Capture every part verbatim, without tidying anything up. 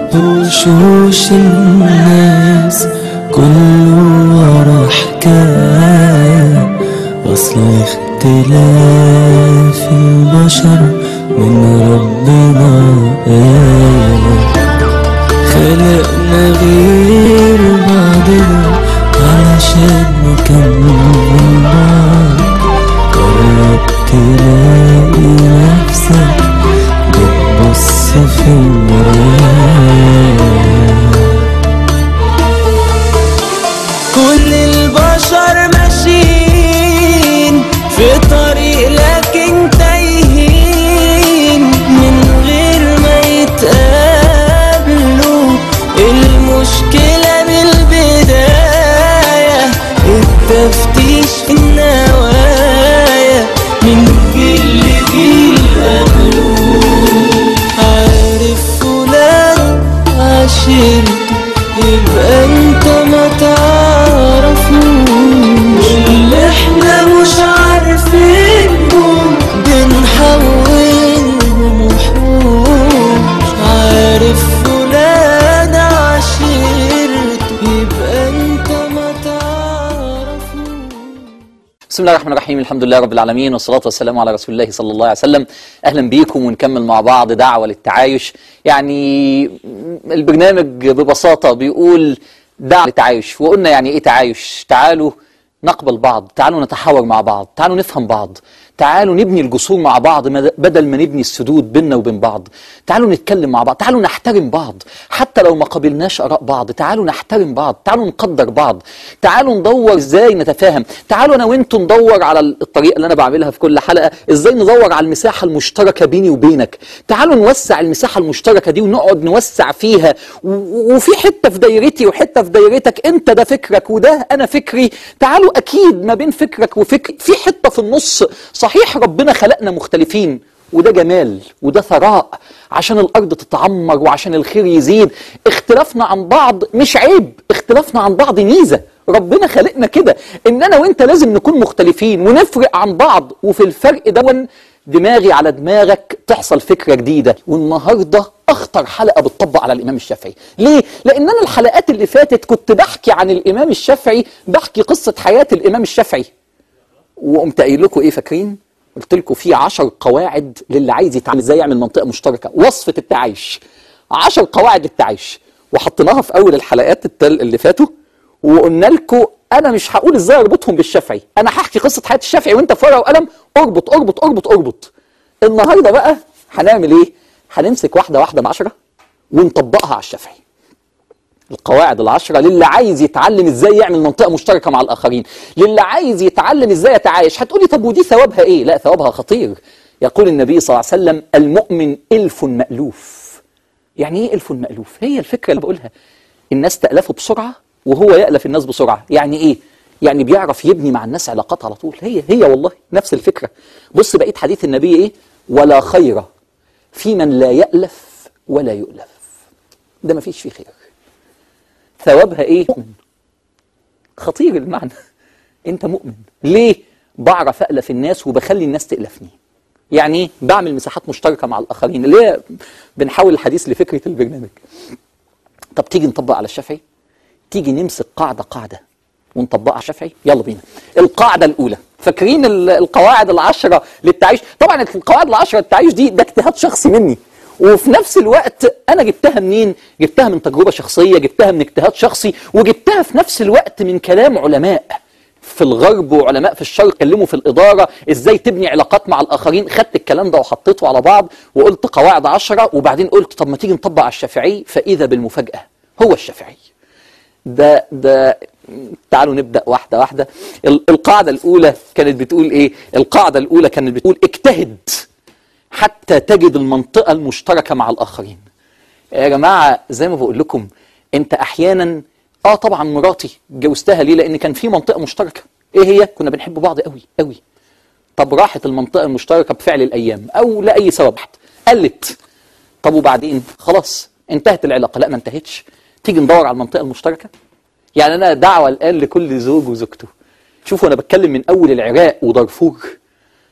وشوش الناس كله ورا حكاية، أصل اختلاف البشر من ربنا آية. خلقنا غير بعضنا علشان نكمل بعض. قرب تلاقي نفسك بتبص في المراية. كل البشر ماشيين في طريق لكن تايهين من غير ما يتقابلوا. المشكلة بالبداية التفتيش في النوايا من جيل لجيل قبلوه. عارف فلان عشيرته يبقى انت ما تعرفوش، واللي احنا مش عارفينهم بنحولهم وحوش. عارف فلان عشيرته يبقى انت ما تعرفوش. بسم الله الرحمن الرحيم، الحمد لله رب العالمين، والصلاة والسلام على رسول الله صلى الله عليه وسلم. أهلا بيكم ونكمل مع بعض دعوة للتعايش. يعني البرنامج ببساطة بيقول دعوة للتعايش، وقلنا يعني إيه تعايش؟ تعالوا نقبل بعض، تعالوا نتحاور مع بعض، تعالوا نفهم بعض، تعالوا نبني الجسور مع بعض بدل ما نبني السدود بيننا وبين بعض. تعالوا نتكلم مع بعض، تعالوا نحترم بعض حتى لو ما قبلناش آراء بعض. تعالوا نحترم بعض، تعالوا نقدر بعض، تعالوا ندور ازاي نتفاهم. تعالوا انا وانتم ندور على الطريقه اللي انا بعملها في كل حلقه، ازاي ندور على المساحه المشتركه بيني وبينك. تعالوا نوسع المساحه المشتركه دي ونقعد نوسع فيها، وفي حته في دايرتي وحته في دايرتك، انت ده فكرك وده انا فكري. تعالوا اكيد ما بين فكرك وفكري في حته في النص. صحيح ربنا خلقنا مختلفين، وده جمال وده ثراء عشان الأرض تتعمر وعشان الخير يزيد. اختلافنا عن بعض مش عيب، اختلافنا عن بعض ميزة. ربنا خلقنا كده ان انا وانت لازم نكون مختلفين ونفرق عن بعض، وفي الفرق ده دماغي على دماغك تحصل فكرة جديدة. والنهاردة اخطر حلقة بتطبق على الامام الشافعي. ليه؟ لان انا الحلقات اللي فاتت كنت بحكي عن الامام الشافعي، بحكي قصة حياة الامام الشافعي، وقمت قايل لكم ايه فاكرين؟ قلت لكم في عشر قواعد للي عايز يتعلم ازاي يعمل منطقه مشتركه، وصفه التعايش. عشر قواعد للتعايش، وحطيناها في اول الحلقات التل اللي فاتوا، وقلنا لكم انا مش هقول ازاي اربطهم بالشافعي، انا هحكي قصه حياه الشافعي وانت في ورقه وقلم اربط اربط اربط اربط. النهارده بقى هنعمل ايه؟ هنمسك واحده واحده من عشره ونطبقها على الشافعي. القواعد العشرة للي عايز يتعلم ازاي يعمل منطقة مشتركة مع الآخرين، للي عايز يتعلم ازاي يتعايش. هتقولي طب ودي ثوابها ايه؟ لا، ثوابها خطير. يقول النبي صلى الله عليه وسلم المؤمن ألف مألوف. يعني ايه ألف مألوف؟ هي الفكرة اللي بقولها، الناس تألفه بسرعة وهو يألف الناس بسرعة. يعني ايه؟ يعني بيعرف يبني مع الناس علاقات على طول. هي هي والله نفس الفكرة. بص بقيت حديث النبي ايه؟ ولا خير في من لا يألف ولا يؤلف. ده ما فيش فيه خير. ثوابها ايه؟ مؤمن. خطير المعنى. انت مؤمن. ليه؟ بعرف أألف الناس وبخلي الناس تألفني. يعني ايه؟ بعمل مساحات مشتركة مع الآخرين. ليه بنحاول الحديث لفكرة البرنامج؟ طب تيجي نطبق على الشافعي؟ تيجي نمسك قاعدة قاعدة ونطبقها على الشافعي؟ يلا بينا. القاعدة الأولى، فاكرين القواعد العشرة للتعايش؟ طبعا القواعد العشرة للتعايش دي ده اجتهاد شخصي مني، وفي نفس الوقت أنا جبتها منين؟ جبتها من تجربة شخصية، جبتها من اجتهاد شخصي، وجبتها في نفس الوقت من كلام علماء في الغرب وعلماء في الشرق اتكلموا في الإدارة إزاي تبني علاقات مع الآخرين. خدت الكلام ده وحطيته على بعض وقلت قواعد عشرة، وبعدين قلت طب ما تيجي نطبق على الشافعي، فإذا بالمفاجأة هو الشافعي. ده ده تعالوا نبدأ واحدة واحدة. القاعدة الأولى كانت بتقول إيه؟ القاعدة الأولى كانت بتقول اجتهد حتى تجد المنطقة المشتركة مع الآخرين. يا جماعة زي ما بقول لكم، انت احيانا اه طبعا مراتي جوزتها ليه؟ لان كان في منطقة مشتركة. ايه هي؟ كنا بنحب بعض قوي قوي. طب راحت المنطقة المشتركة بفعل الايام او لأي سبب قلت، طب وبعدين خلاص انتهت العلاقة؟ لا، ما انتهتش. تيجي ندور على المنطقة المشتركة. يعني انا دعوة الان لكل زوج وزوجته، شوفوا انا بتكلم من اول العراق ودارفور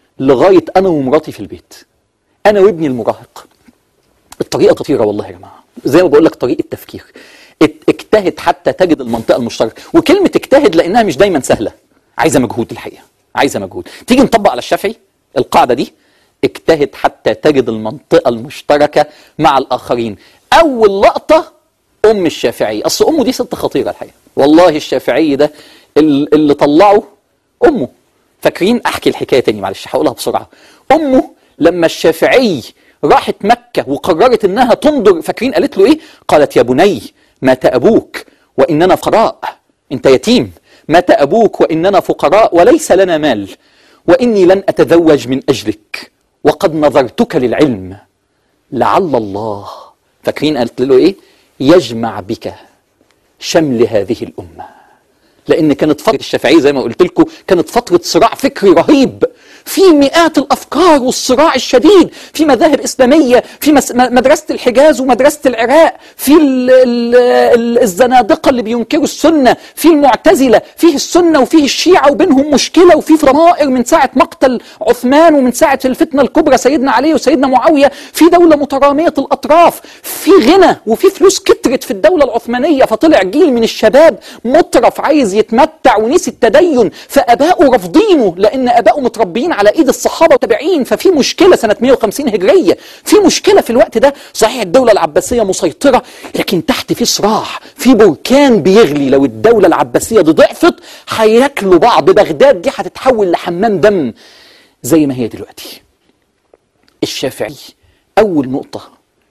لغاية انا ومراتي في البيت، انا وابني المراهق. الطريقة خطيرة والله يا جماعة، زي ما بقول لك طريقه تفكير. اجتهد حتى تجد المنطقه المشتركه، وكلمه اجتهد لانها مش دايما سهله، عايزه مجهود الحقيقه، عايزه مجهود. تيجي نطبق على الشافعي القاعده دي، اجتهد حتى تجد المنطقه المشتركه مع الاخرين. اول لقطه ام الشافعي، اصل امه دي ست خطيره الحقيقه، والله الشافعي ده اللي طلعه امه. فاكرين؟ احكي الحكايه تاني معلش هقولها بسرعه. امه لما الشافعي راحت مكه وقررت انها تنظر، فاكرين قالت له ايه؟ قالت يا بني مات ابوك واننا فقراء، انت يتيم، مات ابوك واننا فقراء وليس لنا مال، واني لن اتزوج من اجلك وقد نظرتك للعلم لعل الله، فاكرين قالت له ايه؟ يجمع بك شمل هذه الامه. لان كانت فتره الشافعيه زي ما قلت لكم كانت فتره صراع فكري رهيب، في مئات الافكار والصراع الشديد، في مذاهب اسلاميه، في مدرسه الحجاز ومدرسه العراق، في ال ال ال الزنادقه اللي بينكروا السنه، في المعتزله، فيه السنه وفيه الشيعه وبينهم مشكله، وفي ضمائر من ساعه مقتل عثمان ومن ساعه الفتنه الكبرى سيدنا علي وسيدنا معاويه، في دوله متراميه الاطراف، في غنى وفي فلوس كترت في الدوله العثمانيه، فطلع جيل من الشباب مترف عايز يتمتع ونسي التدين، فاباؤه رافضينه لان اباؤه متربيين على ايد الصحابه والتابعين، ففي مشكله سنه مئة وخمسين هجريه، في مشكله في الوقت ده. صحيح الدوله العباسيه مسيطره، لكن تحت في صراع، في بركان بيغلي. لو الدوله العباسيه دي ضعفت هياكلوا بعض، بغداد دي هتتحول لحمام دم زي ما هي دلوقتي. الشافعي اول نقطه،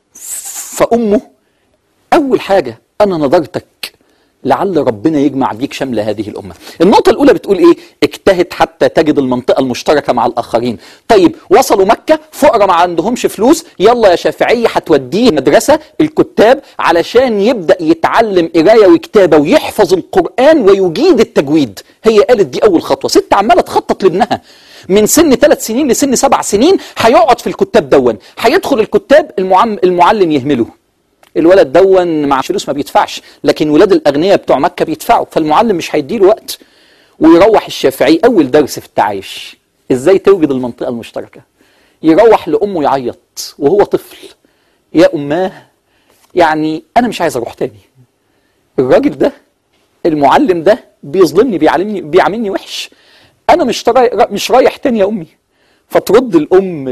فامه اول حاجه انا نظرتك لعل ربنا يجمع بيك شمل هذه الأمة. النقطة الأولى بتقول إيه؟ اجتهد حتى تجد المنطقة المشتركة مع الآخرين. طيب وصلوا مكة، فقراء ما عندهمش فلوس، يلا يا شافعي هتوديه مدرسة الكتاب علشان يبدأ يتعلم قراية وكتابة ويحفظ القرآن ويجيد التجويد. هي قالت دي أول خطوة. ست عمالة تخطط لابنها من سن ثلاث سنين لسن سبع سنين، هيقعد في الكتاب دون، هيدخل الكتاب، المعلم يهمله. الولد دون مع فلوس ما بيدفعش، لكن ولاد الأغنياء بتوع مكة بيدفعوا، فالمعلم مش هيديله وقت. ويروح الشافعي أول درس في التعايش إزاي توجد المنطقة المشتركة. يروح لأمه يعيط وهو طفل، يا أماه يعني أنا مش عايز أروح تاني، الراجل ده المعلم ده بيظلمني، بيعلمني بيعاملني وحش، أنا مش مش رايح تاني يا أمي. فترد الأم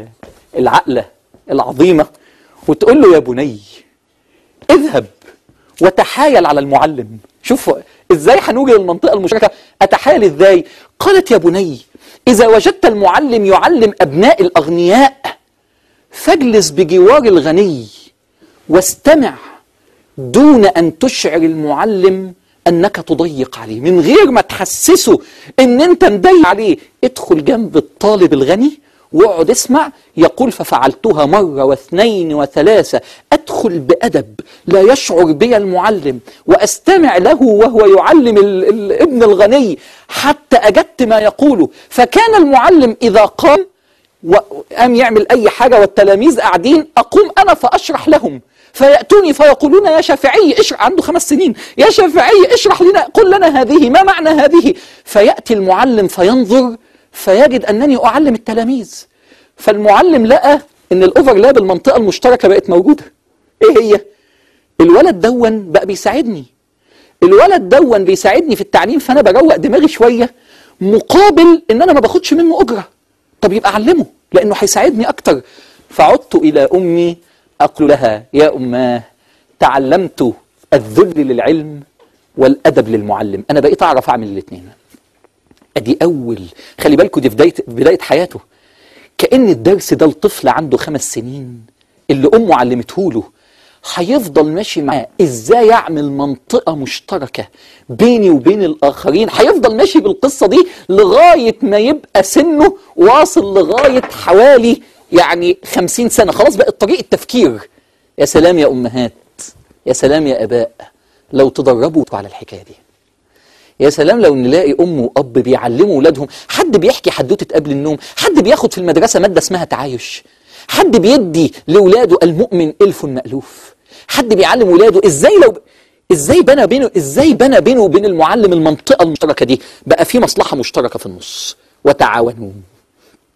العقلة العظيمة وتقول له يا بني اذهب وتحايل على المعلم. شوفوا ازاي هنوجد المنطقة المشتركة، اتحايل ازاي؟ قالت يا بني اذا وجدت المعلم يعلم ابناء الاغنياء فاجلس بجوار الغني واستمع دون ان تشعر المعلم انك تضيق عليه، من غير ما تحسسه ان انت مضيق عليه. ادخل جنب الطالب الغني واقعد اسمع. يقول ففعلتها مرة واثنين وثلاثة، أدخل بأدب لا يشعر بي المعلم وأستمع له وهو يعلم الابن الغني حتى أجدت ما يقوله. فكان المعلم إذا قام وقام يعمل أي حاجة والتلاميذ قاعدين، أقوم أنا فأشرح لهم، فيأتوني فيقولون يا شافعي اشرح، عنده خمس سنين، يا شافعي اشرح لنا، قل لنا هذه، ما معنى هذه؟ فيأتي المعلم فينظر فيجد أنني أعلم التلاميذ. فالمعلم لقى أن الأوفرلاب المنطقة المشتركة بقت موجودة. إيه هي؟ الولد دون بقى بيساعدني، الولد دون بيساعدني في التعليم، فأنا بروق دماغي شوية مقابل أن أنا ما باخدش منه أجرة. طب يبقى أعلمه لأنه هيساعدني أكتر. فعدت إلى أمي أقول لها يا أماه تعلمت الذل للعلم والأدب للمعلم، أنا بقيت أعرف أعمل الاثنين. ادي اول، خلي بالكم دي بدايه بدايه حياته. كأن الدرس ده الطفل عنده خمس سنين اللي امه علمته له هيفضل ماشي معاه ازاي اعمل منطقه مشتركه بيني وبين الاخرين. هيفضل ماشي بالقصه دي لغايه ما يبقى سنه واصل لغايه حوالي يعني خمسين سنه، خلاص بقت طريقه تفكير. يا سلام يا امهات، يا سلام يا اباء لو تدربوا على الحكايه دي. يا سلام لو نلاقي ام واب بيعلموا اولادهم، حد بيحكي حدوته قبل النوم، حد بياخد في المدرسه ماده اسمها تعايش، حد بيدي لاولاده المؤمن الف مألوف، حد بيعلم اولاده ازاي لو ازاي بنى بينه ازاي بنى بينه وبين المعلم المنطقه المشتركه دي، بقى في مصلحه مشتركه في النص. وتعاونوا،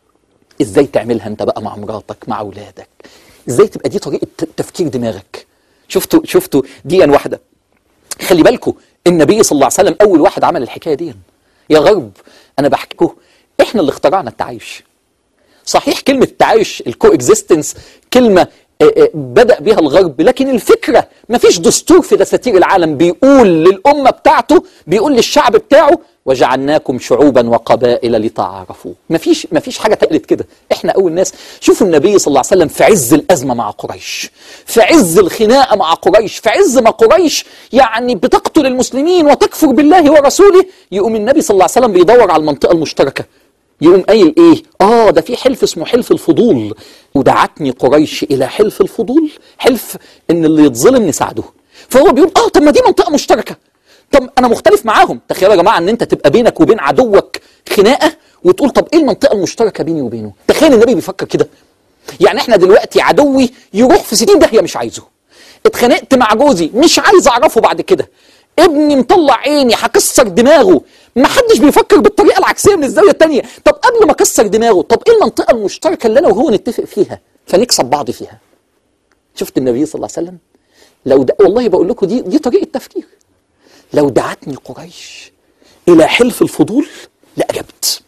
ازاي تعملها انت بقى مع مراتك مع اولادك، ازاي تبقى دي طريقه تفكير دماغك. شفتوا شفتوا دي واحده. خلي بالكم النبي صلى الله عليه وسلم اول واحد عمل الحكايه دي. يا غرب انا بحكيكم احنا اللي اخترعنا التعايش. صحيح كلمه التعايش الكو اكزيستنس كلمه بدأ بها الغرب، لكن الفكرة مفيش دستور في دساتير العالم بيقول للأمة بتاعته، بيقول للشعب بتاعه وجعلناكم شعوبا وقبائل لتعارفوا. مفيش مفيش حاجة تقلت كده، احنا أول ناس. شوفوا النبي صلى الله عليه وسلم في عز الأزمة مع قريش، في عز الخناقة مع قريش، في عز ما قريش يعني بتقتل المسلمين وتكفر بالله ورسوله، يقوم النبي صلى الله عليه وسلم بيدور على المنطقة المشتركة. يقوم قايل ايه؟ اه ده في حلف اسمه حلف الفضول، ودعتني قريش الى حلف الفضول، حلف ان اللي يتظلم نساعده. فهو بيقول اه طب ما دي منطقه مشتركه، طب انا مختلف معاهم. تخيلوا يا جماعه ان انت تبقى بينك وبين عدوك خناقه وتقول طب ايه المنطقه المشتركه بيني وبينه؟ تخيل النبي بيفكر كده. يعني احنا دلوقتي عدوي يروح في ستين داهيه مش عايزه، اتخانقت مع جوزي مش عايز اعرفه بعد كده، ابني مطلع عيني هكسر دماغه، ما حدش بيفكر بالطريقه العكسيه من الزاويه الثانيه. طب قبل ما اكسر دماغه، طب ايه المنطقه المشتركه اللي انا وهو نتفق فيها فنكسب بعض فيها؟ شفت النبي صلى الله عليه وسلم لو ده، والله بقول لكم دي دي طريقه تفكير. لو دعتني قريش الى حلف الفضول لاجبت.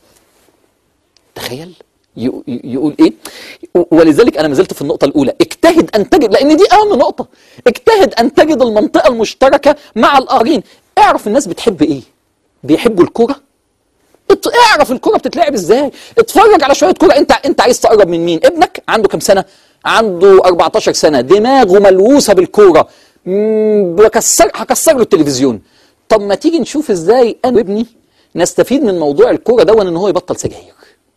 تخيل يقول ايه؟ ولذلك انا ما زلت في النقطه الاولى، اجتهد ان تجد، لان دي اهم نقطه، اجتهد ان تجد المنطقه المشتركه مع الاخرين. اعرف الناس بتحب ايه؟ بيحبوا الكوره؟ اعرف الكوره بتتلعب ازاي، اتفرج على شويه كوره. انت انت عايز تقرب من مين؟ ابنك عنده كام سنه؟ عنده أربعتاشر سنه، دماغه ملوثه بالكوره، بكسر هكسر له التلفزيون. طب ما تيجي نشوف ازاي انا وابني نستفيد من موضوع الكوره ده ان هو يبطل سجاير.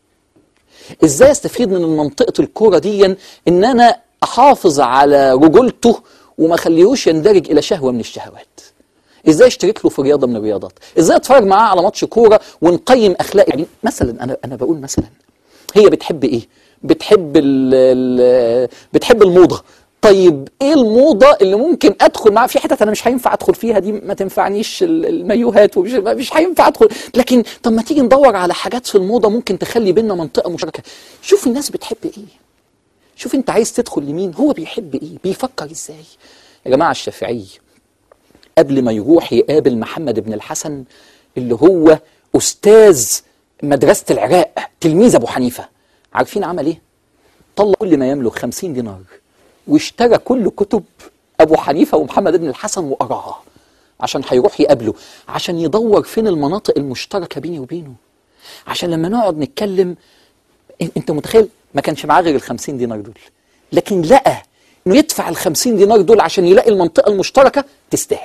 ازاي استفيد من منطقه الكوره دي ان انا احافظ على رجولته وما خليهوش يندرج الى شهوه من الشهوات. ازاي اشترك له في رياضه من الرياضات، ازاي اتفرج معاه على ماتش كوره ونقيم اخلاق. يعني مثلا انا انا بقول مثلا هي بتحب ايه؟ بتحب ال ال بتحب الموضه. طيب ايه الموضه اللي ممكن ادخل معاها في حتت انا مش هينفع ادخل فيها، دي ما تنفعنيش المايوهات ومش مش هينفع ادخل، لكن طب ما تيجي ندور على حاجات في الموضه ممكن تخلي بيننا منطقه مشتركه. شوف الناس بتحب ايه، شوف انت عايز تدخل لمين، هو بيحب ايه، بيفكر ازاي. يا جماعه الشافعي قبل ما يروح يقابل محمد بن الحسن اللي هو أستاذ مدرسة العراق تلميذ أبو حنيفة، عارفين عمل إيه؟ طلع كل ما يملك خمسين دينار واشترى كل كتب أبو حنيفة ومحمد بن الحسن وقراها عشان هيروح يقابله، عشان يدور فين المناطق المشتركة بيني وبينه، عشان لما نقعد نتكلم. أنت متخيل ما كانش معاه غير الخمسين دينار دول، لكن لقى انه يدفع الخمسين دينار دول عشان يلاقي المنطقة المشتركة تستاهل.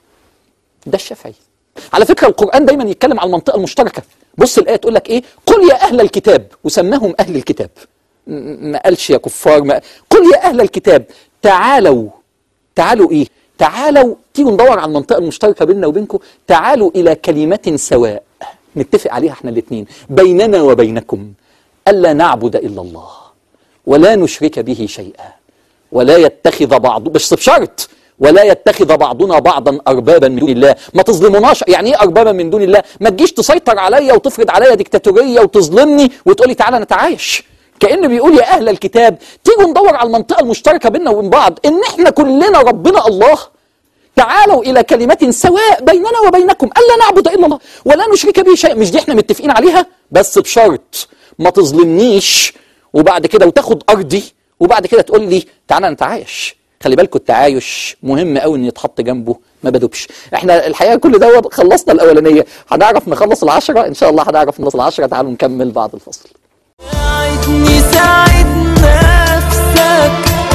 ده الشافعي. على فكرة القرآن دايما يتكلم على المنطقة المشتركة. بص الآية تقول لك ايه؟ قل يا أهل الكتاب، وسماهم أهل الكتاب، ما قالش يا كفار، ما قل يا أهل الكتاب تعالوا. تعالوا ايه؟ تعالوا تيجوا ندور على المنطقة المشتركة بيننا وبينكم، تعالوا إلى كلمة سواء نتفق عليها احنا الاثنين بيننا وبينكم ألا نعبد إلا الله ولا نشرك به شيئا ولا يتخذ بعض، بس بشرط ولا يتخذ بعضنا بعضا اربابا من دون الله. ما تظلموناش. يعني ايه اربابا من دون الله؟ ما تجيش تسيطر عليا وتفرض عليا ديكتاتوريه وتظلمني وتقول لي تعالى نتعايش. كأنه بيقول يا اهل الكتاب تيجوا ندور على المنطقه المشتركه بيننا وبين بعض، ان احنا كلنا ربنا الله. تعالوا الى كلمه سواء بيننا وبينكم الا نعبد الا الله ولا نشرك به شيء. مش دي احنا متفقين عليها؟ بس بشرط ما تظلمنيش وبعد كده وتاخد ارضي وبعد كده تقول لي تعالى نتعايش. خلي بالكم التعايش مهم قوي ان يتحط جنبه ما بدوبش. احنا الحقيقه كل ده خلصنا الاولانيه، هنعرف نخلص العشره ان شاء الله، هنعرف نخلص العشره. تعالوا نكمل بعد الفصل. ساعدني ساعد نفسك،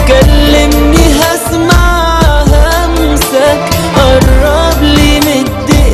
كلمني هسمع همسك، قرب لي مد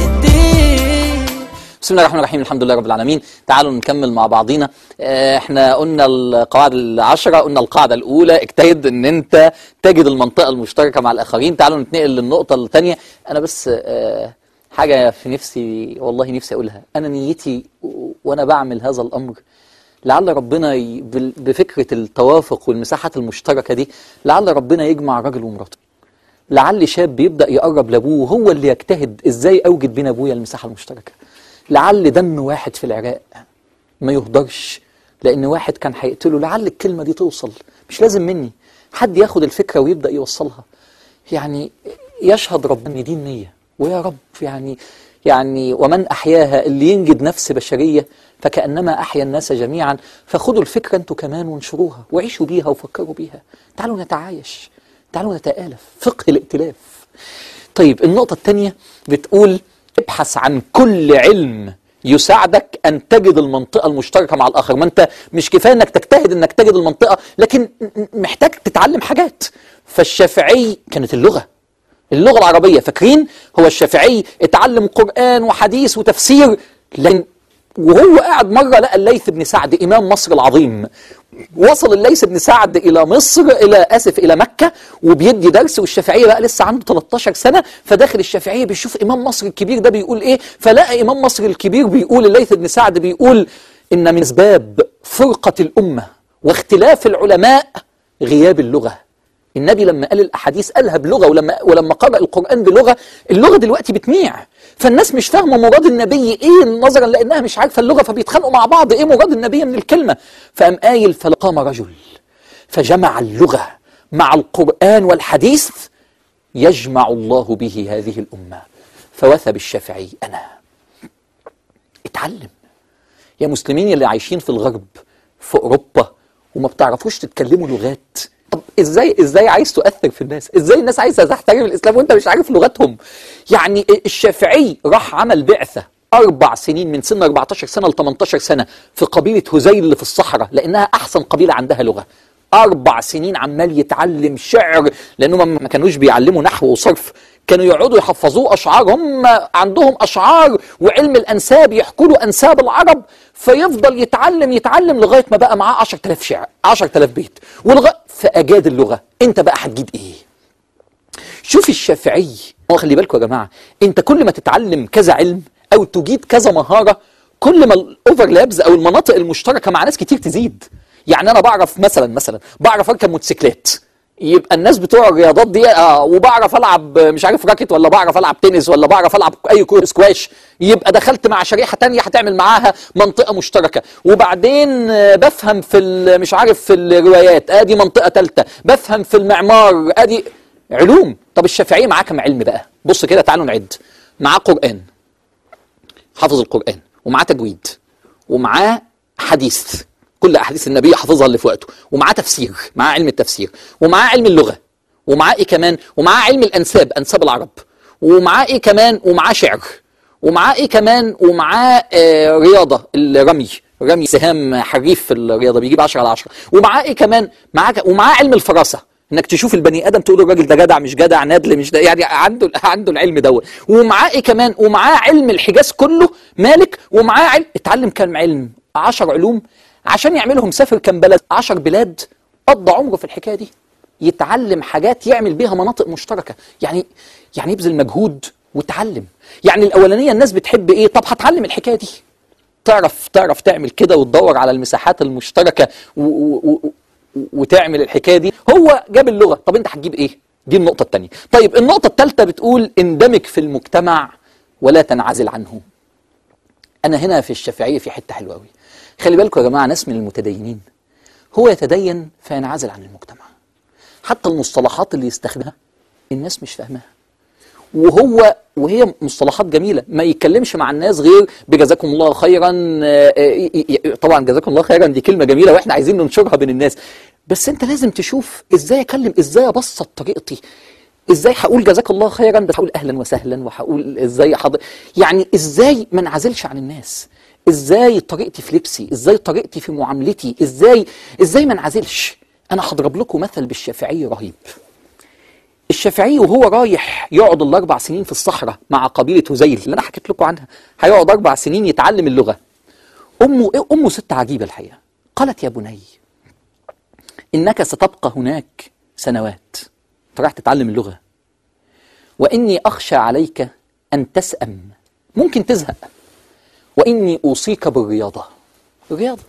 ايديك. بسم الله الرحمن الرحيم، الحمد لله رب العالمين. تعالوا نكمل مع بعضينا. احنا قلنا القواعد العشرة، قلنا القاعدة الأولى اجتهد ان انت تجد المنطقة المشتركة مع الآخرين. تعالوا نتنقل للنقطة الثانية. أنا بس اه حاجة في نفسي، والله نفسي أقولها. أنا نيتي وأنا بعمل هذا الأمر لعل ربنا ي... بفكرة التوافق والمساحات المشتركة دي، لعل ربنا يجمع راجل ومراته. لعل شاب يبدأ يقرب لأبوه هو اللي يجتهد ازاي أوجد بين أبويا المساحة المشتركة. لعل دم واحد في العراق ما يهدرش لأن واحد كان هيقتله، لعل الكلمة دي توصل، مش لازم مني، حد ياخد الفكرة ويبدأ يوصلها. يعني يشهد ربنا دي النية، ويا رب يعني يعني ومن أحياها، اللي ينجد نفس بشرية فكأنما أحيا الناس جميعا. فخدوا الفكرة أنتوا كمان وانشروها وعيشوا بيها وفكروا بيها. تعالوا نتعايش، تعالوا نتآلف، فقه الائتلاف. طيب النقطة الثانية بتقول ابحث عن كل علم يساعدك أن تجد المنطقة المشتركة مع الآخر. ما أنت مش كفاية أنك تجتهد أنك تجد المنطقة، لكن محتاج تتعلم حاجات. فالشافعي كانت اللغة اللغة العربية. فاكرين هو الشافعي اتعلم قرآن وحديث وتفسير، لأن وهو قاعد مرة لقى الليث بن سعد إمام مصر العظيم. وصل الليث بن سعد إلى مصر، إلى آسف إلى مكة، وبيدي درس، والشافعية بقى لسه عنده ثلاثة عشر سنة. فداخل الشافعية بيشوف إمام مصر الكبير ده بيقول إيه، فلقى إمام مصر الكبير بيقول، الليث بن سعد بيقول إن من أسباب فرقة الأمة واختلاف العلماء غياب اللغة. النبي لما قال الأحاديث قالها بلغة، ولما ولما قرأ القرآن بلغة. اللغة دلوقتي بتميع، فالناس مش فاهمة مراد النبي إيه، نظرا لأنها مش عارفة اللغة، فبيتخانقوا مع بعض إيه مراد النبي من الكلمة. فقام قايل فلقام رجل فجمع اللغة مع القرآن والحديث يجمع الله به هذه الأمة. فوثب الشافعي أنا اتعلم. يا مسلمين اللي عايشين في الغرب في أوروبا وما بتعرفوش تتكلموا لغات، طب ازاي ازاي عايز تؤثر في الناس؟ ازاي الناس عايزه تحترم الاسلام وانت مش عارف لغتهم؟ يعني الشافعي راح عمل بعثه اربع سنين، من سن أربعة عشر سنه ل ثمانية عشر سنه، في قبيله هذيل اللي في الصحراء، لانها احسن قبيله عندها لغه. اربع سنين عمال يتعلم شعر، لانهم ما كانوش بيعلموا نحو وصرف، كانوا يقعدوا يحفظوه اشعار. هم عندهم اشعار وعلم الانساب، يحكوا له انساب العرب، فيفضل يتعلم يتعلم لغايه ما بقى معاه عشرة آلاف شعر، عشرة آلاف بيت، ولغايه فاجاد اللغه. انت بقى هتجيب ايه؟ شوف الشافعي، هو خلي بالكم يا جماعه، انت كل ما تتعلم كذا علم او تجيد كذا مهاره، كل ما الاوفرلابز او المناطق المشتركه مع ناس كتير تزيد. يعني انا بعرف مثلا مثلا بعرف اركب موتوسيكلات، يبقى الناس بتوع الرياضات دي آه وبعرف العب مش عارف راكت، ولا بعرف العب تنس، ولا بعرف العب اي كوره سكواش، يبقى دخلت مع شريحه تانية هتعمل معاها منطقه مشتركه. وبعدين آه بفهم في مش عارف في الروايات، ادي منطقه ثالثه، بفهم في المعمار، ادي علوم. طب الشافعي معاه كم علم بقى؟ بص كده تعالوا نعد. معاه قران، حافظ القران، ومعاه تجويد، ومعاه حديث، كل احاديث النبي حافظها اللي في وقته، ومعاه تفسير، معاه علم التفسير، ومعاه علم اللغه، ومعاه ايه كمان؟ ومعاه علم الانساب، انساب العرب، ومعاه ايه كمان؟ ومعاه شعر، ومعاه ايه كمان؟ ومعاه آه رياضه، الرمي، رمي سهام حريف في الرياضه بيجيب عشرة على عشرة. ومعاه ايه كمان؟ معاه ومعاه علم الفراسه، انك تشوف البني ادم تقول الراجل ده جدع مش جدع، نادل مش ده، يعني عنده عنده العلم دوت. ومعاه ايه كمان؟ ومعاه علم الحجاز كله، مالك، ومعاه علم، اتعلم كام علم؟ عشر علوم عشان يعملهم. سافر كام بلد؟ عشر بلاد، قضى عمره في الحكايه دي يتعلم حاجات يعمل بيها مناطق مشتركه. يعني يعني يبذل مجهود وتعلم. يعني الاولانيه الناس بتحب ايه؟ طب هتعلم الحكايه دي، تعرف تعرف تعمل كده وتدور على المساحات المشتركه و و و وتعمل الحكايه دي. هو جاب اللغه، طب انت هتجيب ايه؟ دي النقطه الثانيه. طيب النقطه الثالثه بتقول اندمج في المجتمع ولا تنعزل عنه. انا هنا في الشافعيه في حته حلوه قوي. خلي بالكم يا جماعه، ناس من المتدينين هو يتدين فينعزل عن المجتمع، حتى المصطلحات اللي يستخدمها الناس مش فاهماها، وهو وهي مصطلحات جميله، ما يتكلمش مع الناس غير بجزاكم الله خيرا. طبعا جزاكم الله خيرا دي كلمه جميله واحنا عايزين ننشرها بين الناس، بس انت لازم تشوف ازاي اكلم، ازاي ابسط طريقتي، ازاي هقول جزاك الله خيرا بس هقول اهلا وسهلا، وهقول ازاي حضر، يعني ازاي ما انعزلش عن الناس، ازاي طريقتي في لبسي، ازاي طريقتي في معاملتي، ازاي ازاي ما انعزلش. انا هضرب لكم مثل بالشافعي رهيب. الشافعي وهو رايح يقعد الاربع سنين في الصحراء مع قبيله هذيل اللي انا حكيت لكم عنها، هيقعد اربع سنين يتعلم اللغه. امه امه ست عجيبه الحقيقه، قالت يا بني انك ستبقى هناك سنوات، رايح تتعلم اللغه، واني اخشى عليك ان تسأم، ممكن تزهق، واني اوصيك بالرياضه، الرياضه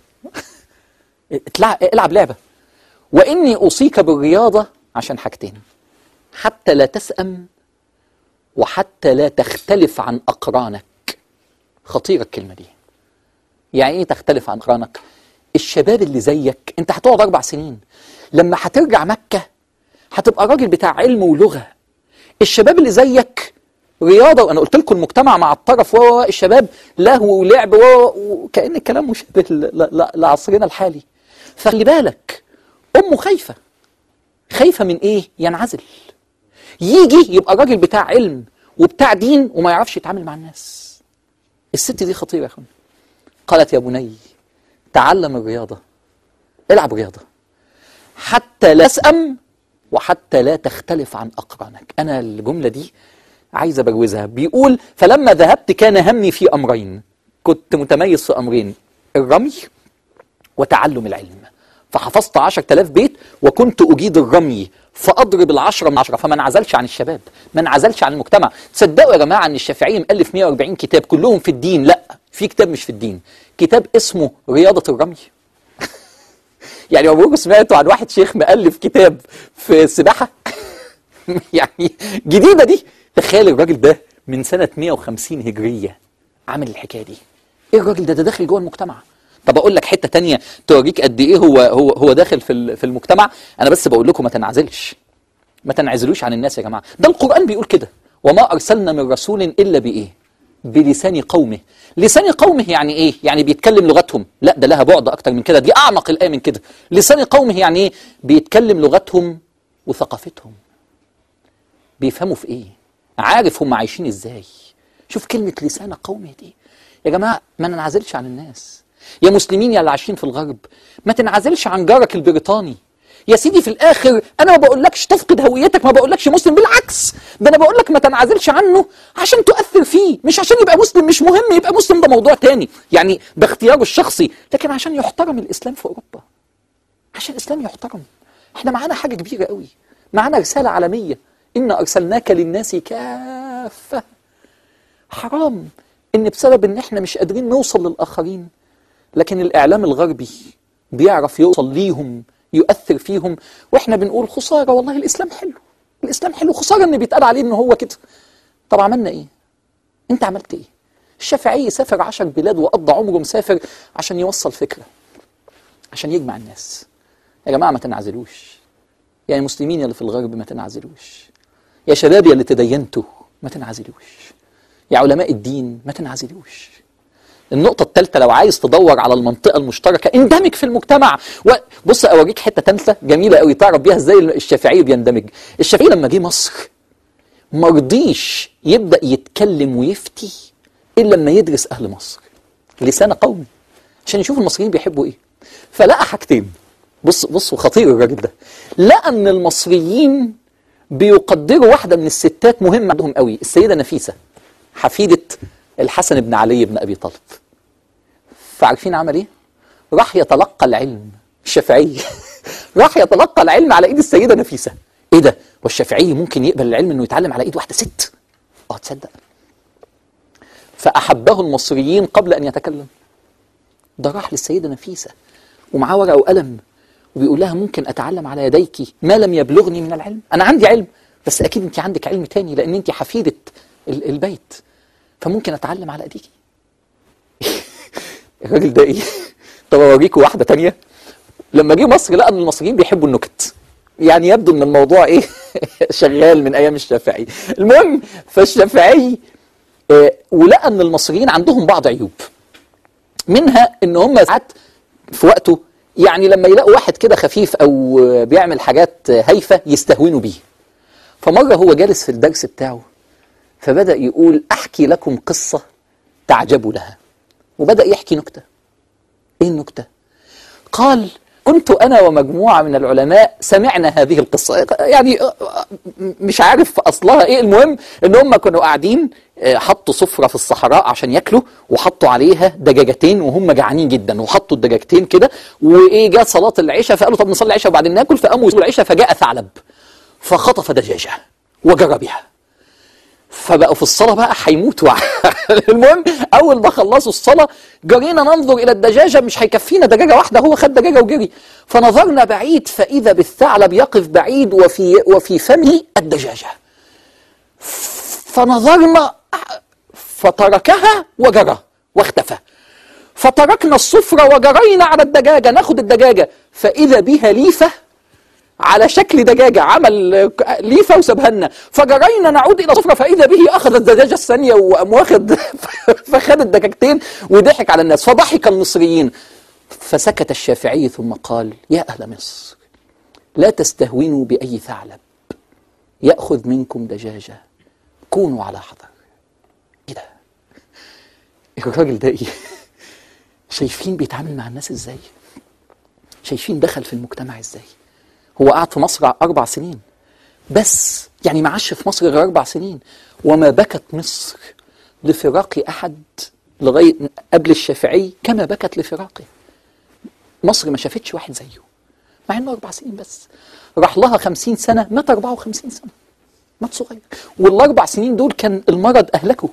العب لعبه، واني اوصيك بالرياضه عشان حاجتين، حتى لا تسأم وحتى لا تختلف عن أقرانك. خطيرة الكلمة دي. يعني إيه تختلف عن أقرانك؟ الشباب اللي زيك أنت هتقعد أربع سنين، لما هترجع مكة هتبقى راجل بتاع علم ولغة، الشباب اللي زيك رياضه، وانا قلت لكم المجتمع مع الطرف و الشباب لهو ولعب وكأن الكلام مشابه لعصرنا الحالي. فخلي بالك امه خايفه. خايفه من ايه؟ ينعزل، يجي يبقى راجل بتاع علم وبتاع دين وما يعرفش يتعامل مع الناس. الست دي خطيره يا اخوان. قالت يا بني تعلم الرياضه، العب رياضه حتى لا تسأم وحتى لا تختلف عن اقرانك. انا الجمله دي عايز ابروزها. بيقول فلما ذهبت كان همي في امرين، كنت متميز في امرين، الرمي وتعلم العلم. فحفظت عشرة آلاف بيت وكنت أجيد الرمي فأضرب العشرة من عشرة. فما انعزلش عن الشباب، ما انعزلش عن المجتمع. تصدقوا يا جماعة أن الشافعي مؤلف مئة وأربعين كتاب كلهم في الدين؟ لا، في كتاب مش في الدين، كتاب اسمه رياضة الرمي. يعني عمركم سمعتوا عن واحد شيخ مؤلف كتاب في السباحة؟ يعني جديدة دي. تخيل الراجل ده من سنة مئة وخمسين هجرية عامل الحكاية دي. ايه الراجل ده؟ ده داخل جوه المجتمع. طب اقول لك حته تانية توريك قد ايه هو هو هو داخل في في المجتمع. انا بس بقول لكم ما تنعزلش، ما تنعزلوش عن الناس يا جماعه. ده القران بيقول كده، وما ارسلنا من رسول الا بايه؟ بلسان قومه. لسان قومه يعني ايه؟ يعني بيتكلم لغتهم؟ لا، ده لها بعد اكتر من كده، دي اعمق الايه من كده. لسان قومه يعني ايه؟ بيتكلم لغتهم وثقافتهم، بيفهموا في ايه، عارف هم عايشين ازاي. شوف كلمه لسان قومه دي يا جماعه. ما ننعزلش عن الناس يا مسلمين يا اللي عايشين في الغرب. ما تنعزلش عن جارك البريطاني يا سيدي. في الاخر انا ما بقولكش تفقد هويتك، ما بقولكش مسلم، بالعكس ده انا بقولك ما تنعزلش عنه عشان تؤثر فيه، مش عشان يبقى مسلم. مش مهم يبقى مسلم، ده موضوع تاني يعني، ده اختياره الشخصي، لكن عشان يحترم الاسلام في اوروبا، عشان الاسلام يحترم. احنا معانا حاجه كبيره قوي، معانا رساله عالميه، إنا أرسلناك للناس كافة. حرام إن بسبب إن إحنا مش قادرين نوصل للآخرين، لكن الإعلام الغربي بيعرف يوصل ليهم، يؤثر فيهم، وإحنا بنقول خسارة والله الإسلام حلو، الإسلام حلو، خسارة إن بيتقال عليه إن هو كده. طب عملنا إيه؟ أنت عملت إيه؟ الشافعي سافر عشر بلاد وقضى عمره مسافر عشان يوصل فكرة، عشان يجمع الناس. يا جماعة ما تنعزلوش، يا مسلمين يا اللي في الغرب ما تنعزلوش، يا شباب يا اللي تدينتوا ما تنعزلوش، يا علماء الدين ما تنعزلوش. النقطة الثالثة، لو عايز تدور على المنطقة المشتركة اندمج في المجتمع. بص أوريك حتة ثالثة جميلة قوي تعرف بيها ازاي الشافعي بيندمج. الشافعي لما جه مصر ما رضيش يبدأ يتكلم ويفتي إلا لما يدرس أهل مصر لسان قومي عشان يشوف المصريين بيحبوا إيه. فلقى حاجتين، بص بص وخطير الراجل ده، لقى أن المصريين بيقدروا واحدة من الستات مهمة عندهم قوي، السيدة نفيسة حفيدة الحسن بن علي بن أبي طالب. فعارفين عمل إيه؟ راح يتلقى العلم الشافعي راح يتلقى العلم على إيد السيدة نفيسة. إيه ده؟ والشافعي ممكن يقبل العلم إنه يتعلم على إيد واحدة ست؟ آه تصدق. فأحبه المصريين قبل أن يتكلم. ده راح للسيدة نفيسة ومعاه ورقة وقلم وبيقول لها ممكن أتعلم على يديك ما لم يبلغني من العلم؟ أنا عندي علم بس أكيد أنت عندك علم تاني لأن أنت حفيدة البيت، فممكن أتعلم على أيديك. الراجل ده إيه؟ طب أوريكم واحدة تانية. لما جه مصر لقى أن المصريين بيحبوا النكت، يعني يبدو أن الموضوع إيه شغال من أيام الشافعي. المهم فالشافعي آه ولقى أن المصريين عندهم بعض عيوب، منها أن هم ساعات في وقته يعني لما يلاقوا واحد كده خفيف أو بيعمل حاجات هايفة يستهونوا بيه. فمرة هو جالس في الدرس بتاعه فبدأ يقول أحكي لكم قصة تعجبوا لها، وبدأ يحكي نكتة. إيه النكتة؟ قال كنت أنا ومجموعة من العلماء سمعنا هذه القصة، يعني مش عارف أصلها إيه. المهم إن هم كانوا قاعدين حطوا سفرة في الصحراء عشان يأكلوا وحطوا عليها دجاجتين وهم جعانين جدا، وحطوا الدجاجتين كده، وإيه جاء صلاة العشاء فقالوا طب نصلي العشاء وبعدين ناكل، فقاموا يصلوا العشاء فجاء ثعلب فخطف دجاجة وجرى بها، فبقوا في الصلاة بقى هيموتوا. المهم أول ما خلصوا الصلاة جرينا ننظر إلى الدجاجة، مش هيكفينا دجاجة واحدة، هو خد دجاجة وجري. فنظرنا بعيد فإذا بالثعلب يقف بعيد وفي وفي فمه الدجاجة، فنظرنا فتركها وجرى واختفى، فتركنا الصفرة وجرينا على الدجاجة ناخد الدجاجة فإذا بها ليفة على شكل دجاجة، عمل ليفة وسابها لنا، فجرينا نعود إلى صفرة فإذا به أخذ الدجاجة الثانية وقام واخد فخد الدجاجتين وضحك على الناس، فضحك المصريين. فسكت الشافعي ثم قال: يا أهل مصر، لا تستهونوا بأي ثعلب يأخذ منكم دجاجة، كونوا على حذر. إيه ده؟ الراجل ده إيه؟ شايفين بيتعامل مع الناس إزاي؟ شايفين دخل في المجتمع إزاي؟ هو قعد في مصر أربع سنين بس، يعني ما عاش في مصر غير أربع سنين، وما بكت مصر لفراق أحد لغاية قبل الشافعي كما بكت لفراقه. مصر ما شافتش واحد زيه مع إنه أربع سنين بس. راح لها خمسين سنة، مات أربعة وخمسين سنة، مات صغير، والأربع سنين دول كان المرض أهلكه.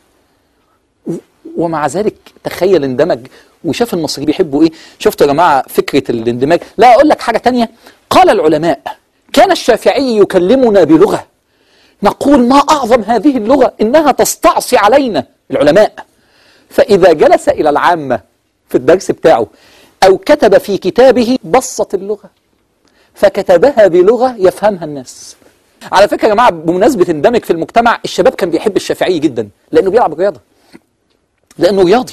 ومع ذلك تخيل اندمج وشاف المصريين بيحبوا ايه. شفتوا يا جماعه فكره الاندماج؟ لا اقول لك حاجه تانية. قال العلماء: كان الشافعي يكلمنا بلغه نقول ما اعظم هذه اللغه، انها تستعصي علينا. العلماء فاذا جلس الى العامه في الدرس بتاعه او كتب في كتابه بسط اللغه فكتبها بلغه يفهمها الناس. على فكره يا جماعه بمناسبه اندمج في المجتمع، الشباب كان بيحب الشافعي جدا لانه بيلعب رياضه، لانه رياضي.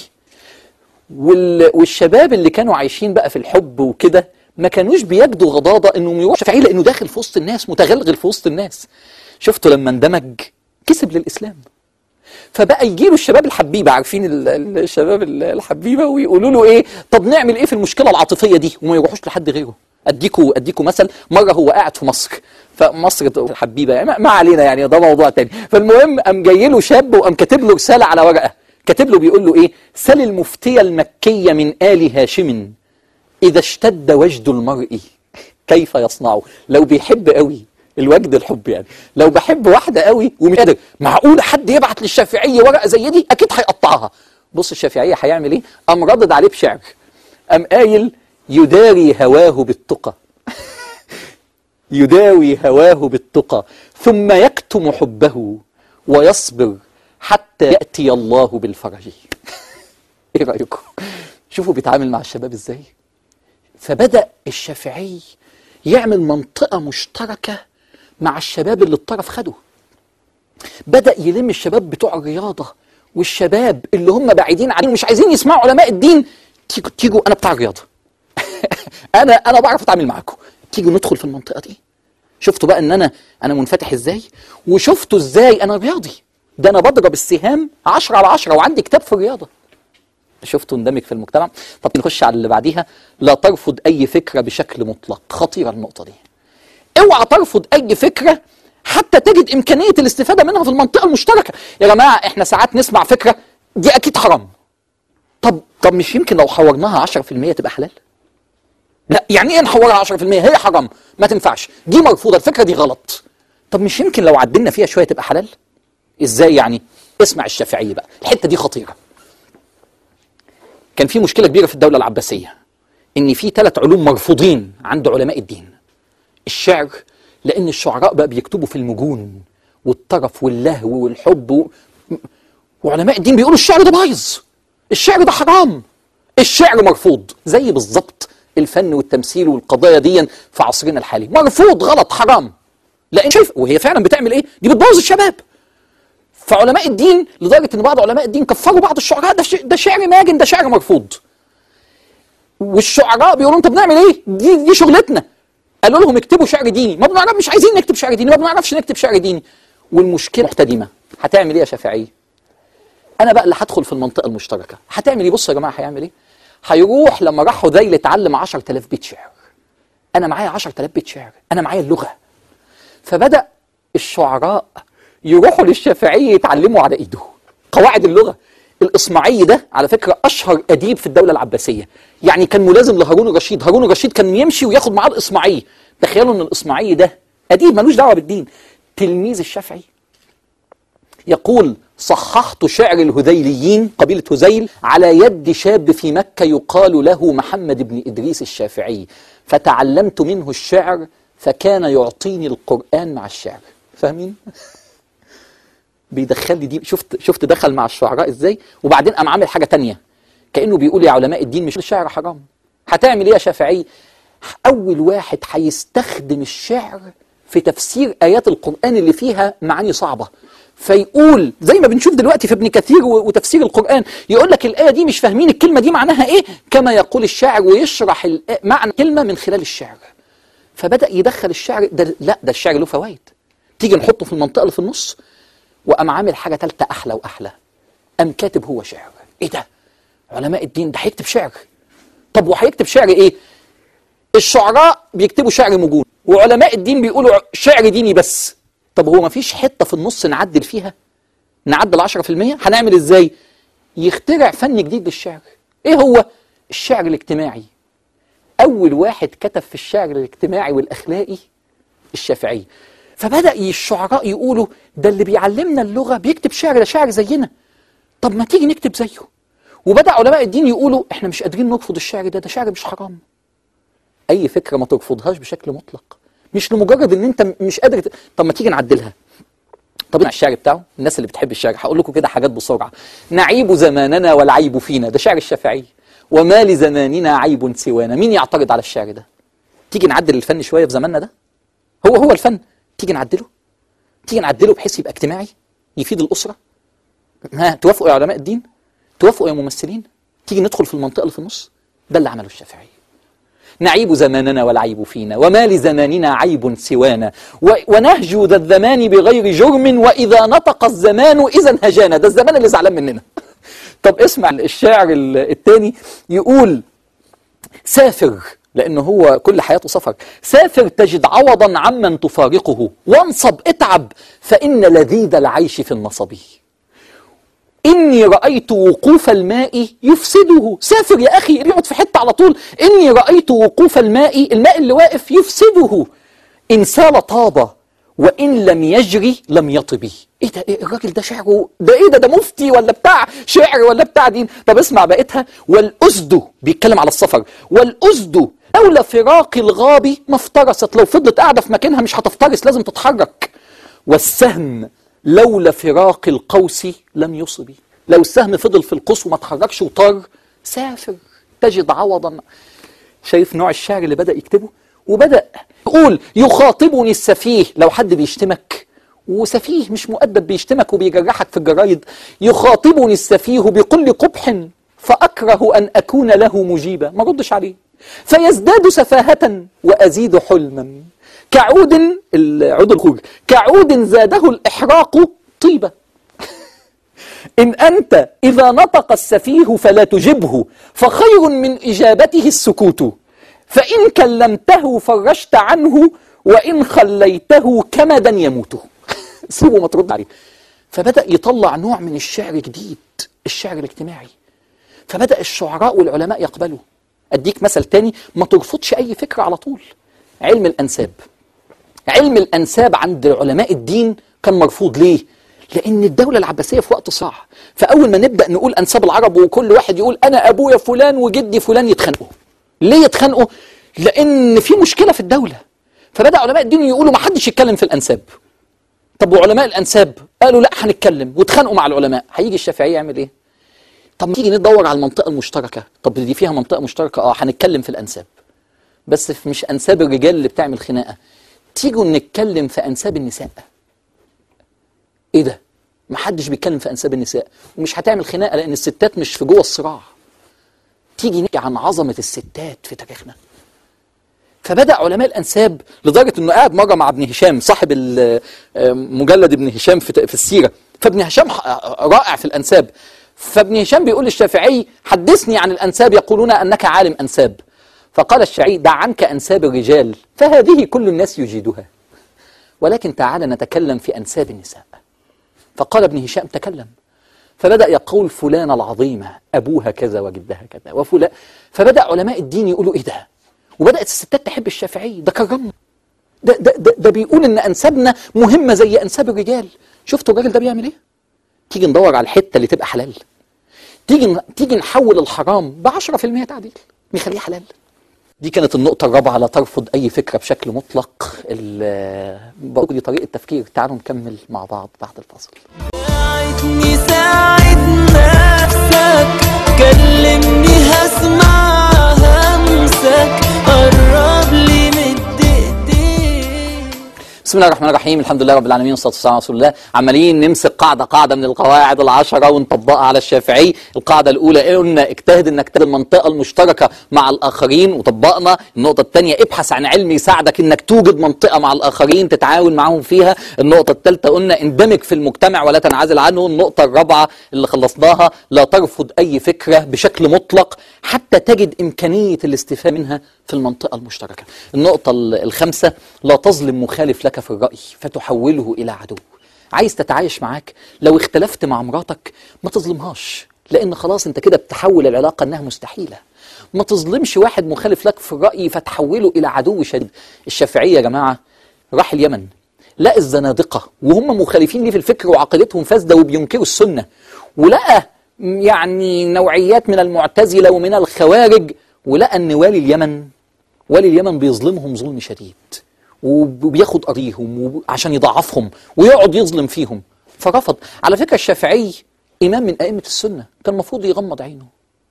والشباب اللي كانوا عايشين بقى في الحب وكده ما كانوش بيجدوا غضاضه انهم يروحوا شافعي لانه داخل في وسط الناس، متغلغل في وسط الناس. شفتوا لما اندمج كسب للاسلام، فبقى يجيله الشباب الحبيبه، عارفين الشباب الحبيبه، ويقولوا له ايه؟ طب نعمل ايه في المشكله العاطفيه دي؟ وما يروحوش لحد غيره. اديكوا اديكوا مثل. مره هو قاعد في مصر، فمصر الحبيبه يعني ما علينا، يعني ده موضوع تاني. فالمهم قام جاي له شاب وقام كاتب له رساله على ورقه، كاتب له بيقول له ايه؟ سل المفتي المكي من آل هاشم إذا اشتد وجد المرء كيف يصنعه. لو بيحب قوي، الوجد الحب يعني، لو بحب واحدة قوي ومش قادر، معقولة حد يبعت للشافعية ورقة زي دي؟ أكيد هيقطعها. بص الشافعية هيعمل ايه؟ قام ردد عليه بشعر، قام قايل: يداري هواه بالتقى يداوي هواه بالتقى ثم يكتم حبه ويصبر حتى يأتي الله بالفرج. ايه رأيكم؟ شوفوا بيتعامل مع الشباب ازاي. فبدأ الشافعي يعمل منطقة مشتركة مع الشباب اللي الطرف خده. بدأ يلم الشباب بتوع الرياضة والشباب اللي هم بعيدين عنه مش عايزين يسمعوا علماء الدين. تيجوا تيجوا انا بتاع الرياضة انا انا بعرف اتعامل معاكم، تيجوا ندخل في المنطقة دي. شفتوا بقى ان انا انا منفتح ازاي، وشفتوا ازاي انا رياضي، ده انا بضرب السهام عشرة على عشرة وعندي كتاب في الرياضة. شفتوا اندمج في المجتمع. طب نخش على اللي بعديها. لا ترفض اي فكرة بشكل مطلق. خطيرة النقطة دي. اوعى ترفض اي فكرة حتى تجد امكانية الاستفادة منها في المنطقة المشتركة. يا جماعة احنا ساعات نسمع فكرة دي اكيد حرام. طب طب مش يمكن لو حورناها عشرة في المية تبقى حلال؟ لا، يعني ايه نحورها عشرة في المية؟ هي حرام، ما تنفعش، دي مرفوضة، الفكرة دي غلط. طب مش يمكن لو عدلنا فيها شوية تبقى حلال؟ ازاي يعني؟ اسمع الشافعي بقى، الحتة دي خطيرة. كان في مشكلة كبيرة في الدولة العباسية ان في ثلاث علوم مرفوضين عند علماء الدين. الشعر، لان الشعراء بقى بيكتبوا في المجون والطرف واللهو والحب و... وعلماء الدين بيقولوا الشعر ده بايظ، الشعر ده حرام، الشعر مرفوض. زي بالظبط الفن والتمثيل والقضايا دي في عصرنا الحالي، مرفوض، غلط، حرام. لان شايف، وهي فعلا بتعمل ايه؟ دي بتبوظ الشباب. فعلماء الدين لدرجه ان بعض علماء الدين كفروا بعض الشعراء، ده, ده شعر ماجن، ده شعر مرفوض. والشعراء بيقولوا انت بنعمل ايه؟ دي دي شغلتنا. قالوا لهم اكتبوا شعر ديني، ما بنعرف، مش عايزين نكتب شعر ديني، ما بنعرفش نكتب شعر ديني. والمشكله محتدمه. هتعمل ايه يا شافعي؟ انا بقى اللي هدخل في المنطقه المشتركه. هتعمل ايه؟ بصوا يا جماعه هيعمل ايه؟ هيروح لما راح حذيل اتعلم عشرة آلاف بيت شعر. انا معايا عشرة آلاف بيت شعر، انا معايا اللغه. فبدا الشعراء يروحوا للشافعي يتعلموا على ايده قواعد اللغه. الاصمعي ده على فكره اشهر اديب في الدوله العباسيه، يعني كان ملازم لهارون الرشيد. هارون الرشيد كان يمشي وياخد معاه الاصمعي. تخيلوا ان الاصمعي ده اديب ملوش دعوه بالدين، تلميذ الشافعي. يقول: صححت شعر الهذيليين، قبيله هذيل، على يد شاب في مكه يقال له محمد بن ادريس الشافعي، فتعلمت منه الشعر فكان يعطيني القرآن مع الشعر. فاهمين؟ بيدخل لي دي. شفت شفت دخل مع الشعراء ازاي؟ وبعدين قام عامل حاجه تانية، كانه بيقول يا علماء الدين مش الشعر حرام. هتعمل ايه يا شافعي؟ أول واحد هيستخدم الشعر في تفسير آيات القرآن اللي فيها معاني صعبة، فيقول زي ما بنشوف دلوقتي في ابن كثير وتفسير القرآن، يقول لك الآية دي مش فاهمين الكلمة دي معناها إيه كما يقول الشاعر، ويشرح معنى كلمة من خلال الشعر. فبدأ يدخل الشعر ده. لا، ده الشعر له فوائد، تيجي نحطه في المنطقة اللي في النص، وقام عامل حاجة تالتة أحلى وأحلى، قام كاتب هو شعر. إيه ده؟ علماء الدين ده هيكتب شعر؟ طب وهيكتب شعر إيه؟ الشعراء بيكتبوا شعر موجود، وعلماء الدين بيقولوا شعر ديني بس. طب هو ما فيش حتة في النص نعدل فيها؟ نعدل عشرة في المية؟ هنعمل إزاي؟ يخترع فن جديد للشعر. إيه هو؟ الشعر الاجتماعي. أول واحد كتب في الشعر الاجتماعي والأخلاقي الشافعي. فبدأ الشعراء يقولوا ده اللي بيعلمنا اللغة بيكتب شعر، ده شعر زينا، طب ما تيجي نكتب زيه. وبدأ علماء الدين يقولوا احنا مش قادرين نرفض الشعر ده، ده شعر مش حرام. أي فكرة ما ترفضهاش بشكل مطلق، مش لمجرد ان انت مش قادر ت... طب ما تيجي نعدلها. طب الشعر بتاعه، الناس اللي بتحب الشعر هقول لكم كده حاجات بسرعة. نعيب زماننا والعيب فينا، ده شعر الشافعي. وما لزماننا عيب سوانا. مين يعترض على الشعر ده؟ تيجي نعدل الفن شوية في زماننا ده، هو هو الفن، تيجي نعدله، تيجي نعدله بحيث يبقى اجتماعي يفيد الأسرة. ها، توافقوا يا علماء الدين؟ توافقوا يا ممثلين؟ تيجي ندخل في المنطقة اللي في النص. ده اللي عمله الشافعي. نعيب زماننا والعيب فينا، وما لزماننا عيب سوانا، ونهجو ذا الزمان بغير جرم، وإذا نطق الزمان إذا هجانا. ده الزمان اللي زعلان مننا. طب اسمع الشاعر الثاني يقول سافر، لأنه هو كل حياته سفر. سافر تجد عوضا عمن تفارقه، وانصب اتعب فإن لذيذ العيش في النصب. إني رأيت وقوف الماء يفسده. سافر يا أخي، يقعد في حتة على طول. إني رأيت وقوف الماء، الماء اللي واقف يفسده. إن سال طاب وإن لم يجري لم يطبي. إيه ده؟ إيه الراجل ده شعره ده؟ إيه ده؟ ده مفتي ولا بتاع شعر ولا بتاع دين؟ طب اسمع بقيتها. والأسد، بيتكلم على السفر، والأسد لولا فراق الغاب ما افترست. لو فضلت قاعدة في مكانها مش هتفترس، لازم تتحرك. والسهم لولا فراق القوس لم يصب. لو السهم فضل في القوس وما تحركش وطار، سافر تجد عوضا. شايف نوع الشعر اللي بدأ يكتبه؟ وبدأ يقول يخاطبني السفيه. لو حد بيشتمك وسفيه مش مؤدب بيشتمك وبيجرحك في الجرايد، يخاطبني السفيه بكل قبح فأكره أن أكون له مجيبا. ما ردش عليه. فيزداد سفاهة وأزيد حلما، كعود العود الخور، كعود زاده الإحراق طيبة. إن أنت إذا نطق السفيه فلا تجبه، فخير من إجابته السكوت. فإن كلمته فرجت عنه، وإن خليته كمدا يموت. سيبه ما ترد عليه. فبدأ يطلع نوع من الشعر جديد، الشعر الاجتماعي. فبدأ الشعراء والعلماء يقبلوا. أديك مثل تاني، ما ترفضش أي فكرة على طول. علم الأنساب. علم الأنساب عند علماء الدين كان مرفوض. ليه؟ لأن الدولة العباسية في وقت صراع، فأول ما نبدأ نقول أنساب العرب وكل واحد يقول أنا أبويا فلان وجدي فلان، يتخانقوا. ليه يتخانقوا؟ لأن في مشكلة في الدولة. فبدأ علماء الدين يقولوا ما حدش يتكلم في الأنساب. طب وعلماء الأنساب قالوا لا هنتكلم، واتخانقوا مع العلماء. هيجي الشافعي يعمل إيه؟ طب تيجي ندور على المنطقة المشتركة. طب دي فيها منطقة مشتركة، اه هنتكلم في الأنساب، بس مش أنساب الرجال اللي بتعمل خناقة. تيجوا نتكلم في أنساب النساء. إيه ده؟ محدش بيتكلم في أنساب النساء، ومش هتعمل خناقة لأن الستات مش في جوه الصراع. تيجي نحكي عن عظمة الستات في تاريخنا. فبدأ علماء الأنساب، لدرجة أنه قاعد مرة مع ابن هشام صاحب مجلد ابن هشام في السيرة، فابن هشام رائع في الأنساب. فابن هشام بيقول للشافعي حدثني عن الأنساب، يقولون أنك عالم أنساب. فقال الشافعي دع عنك أنساب الرجال فهذه كل الناس يجيدها، ولكن تعال نتكلم في أنساب النساء. فقال ابن هشام تكلم. فبدأ يقول فلانة العظيمة أبوها كذا وجدها كذا وفلان. فبدأ علماء الدين يقولوا إيه ده؟ وبدأت الستات تحب الشافعي. ده كرمنا، ده, ده, ده, ده بيقول إن أنسابنا مهمة زي أنساب الرجال. شفتوا الراجل ده بيعمل إيه؟ تيجي ندور على الحتة اللي تبقى حلال، تيجي تيجي نحول الحرام ب عشرة في المية تعديل نخليه حلال. دي كانت النقطة الرابعة، لا ترفض أي فكرة بشكل مطلق. بقول دي طريقة تفكير. تعالوا نكمل مع بعض بعد الفاصل. ساعدني ساعد نفسك، كلمني هسمع همسك، قرب بسم الله الرحمن الرحيم، الحمد لله رب العالمين والصلاة والسلام على رسول الله. عمالين نمسك قاعدة قاعدة من القواعد العشرة ونطبقها على الشافعي. القاعدة الأولى قلنا اجتهد انك تجد المنطقة المشتركة مع الآخرين وطبقنا. النقطة الثانية ابحث عن علم يساعدك انك توجد منطقة مع الآخرين تتعاون معهم فيها. النقطة الثالثة قلنا اندمج في المجتمع ولا تنعزل عنه. النقطة الرابعة اللي خلصناها لا ترفض أي فكرة بشكل مطلق حتى تجد إمكانية الاستفادة منها في المنطقة المشتركة. النقطة الخامسة لا تظلم مخالف لك في الرأي فتحوله إلى عدو. عايز تتعايش معاك، لو اختلفت مع مراتك ما تظلمهاش، لأن خلاص أنت كده بتحول العلاقة أنها مستحيلة. ما تظلمش واحد مخالف لك في الرأي فتحوله إلى عدو شديد. الشافعي يا جماعة راح اليمن، لقى الزنادقة وهم مخالفين ليه في الفكر وعقيدتهم فاسدة وبينكروا السنة، ولقى يعني نوعيات من المعتزلة ومن الخوارج، ولقى أن والي اليمن والي اليمن بيظلمهم ظلم شديد وبياخد قريهم عشان يضعفهم ويقعد يظلم فيهم، فرفض. على فكرة الشافعي إمام من أئمة السنة، كان المفروض يغمض عينه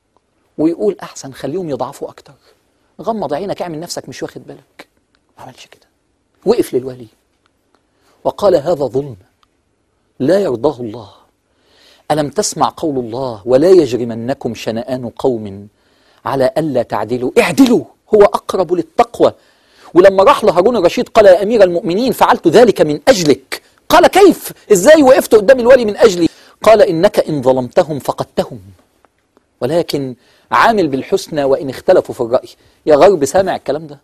ويقول أحسن خليهم يضعفوا أكتر، غمض عينك اعمل نفسك مش واخد بالك. ما عملش كده، وقف للولي وقال هذا ظلم لا يرضاه الله. ألم تسمع قول الله ولا يجرمنكم شنآن قوم على ألا تعدلوا اعدلوا هو أقرب للتقوى. ولما راح لهارون الرشيد قال يا أمير المؤمنين فعلت ذلك من أجلك. قال كيف؟ إزاي وقفت قدام الولي من أجلي؟ قال إنك إن ظلمتهم فقدتهم، ولكن عامل بالحسنى وإن اختلفوا في الرأي. يا غرب سامع الكلام ده؟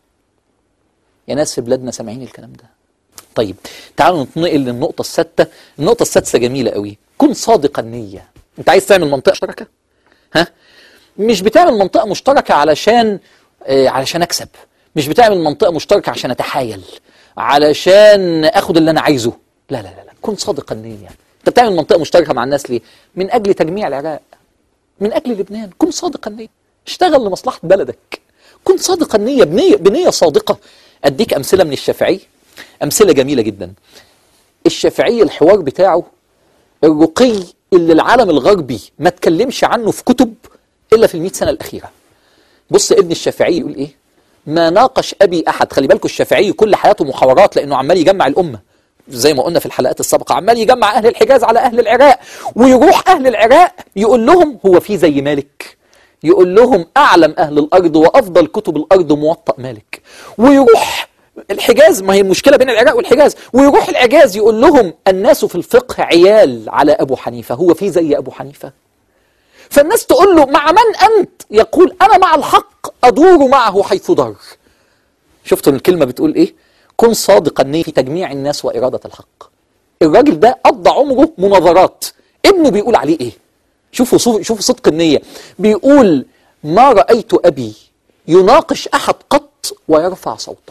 يا ناس في بلادنا سامعين الكلام ده؟ طيب تعالوا نتنقل للنقطة السادسة. النقطة السادسة جميلة قوي، كن صادق النية. أنت عايز تعمل منطقة مشتركة؟ ها؟ مش بتعمل منطقة مشتركة علشان آه علشان أكسب، مش بتعمل منطقة مشتركة عشان أتحايل، علشان أخد اللي أنا عايزه. لا لا لا لا، كن صادق النية. أنت بتعمل منطقة مشتركة مع الناس ليه؟ من أجل تجميع العراق، من أجل لبنان. كن صادق النية، اشتغل لمصلحة بلدك، كن صادق النية بنية, بنية صادقة. أديك أمثلة من الشافعي، أمثلة جميلة جدا. الشافعي الحوار بتاعه الرقي اللي العالم الغربي ما تكلمش عنه في كتب إلا في المئة سنة الأخيرة. بص ابن الشافعي يقول إيه؟ ما ناقش أبي أحد. خلي بالكم الشافعي كل حياته محاورات، لأنه عمال يجمع الأمة زي ما قلنا في الحلقات السابقة، عمال يجمع أهل الحجاز على أهل العراق، ويروح أهل العراق يقول لهم هو في زي مالك، يقول لهم أعلم أهل الأرض وأفضل كتب الأرض موطأ مالك. ويروح الحجاز، ما هي المشكلة بين العراق والحجاز، ويروح الحجاز يقول لهم الناس في الفقه عيال على أبو حنيفة، هو في زي أبو حنيفة؟ فالناس تقول له مع من أنت؟ يقول أنا مع الحق أدور معه حيث دار. شفتوا الكلمة بتقول إيه؟ كن صادقا النية في تجميع الناس وإرادة الحق. الراجل ده قضى عمره مناظرات، ابنه بيقول عليه إيه؟ شوفوا شوفوا صدق النية. بيقول ما رأيت أبي يناقش أحد قط ويرفع صوته.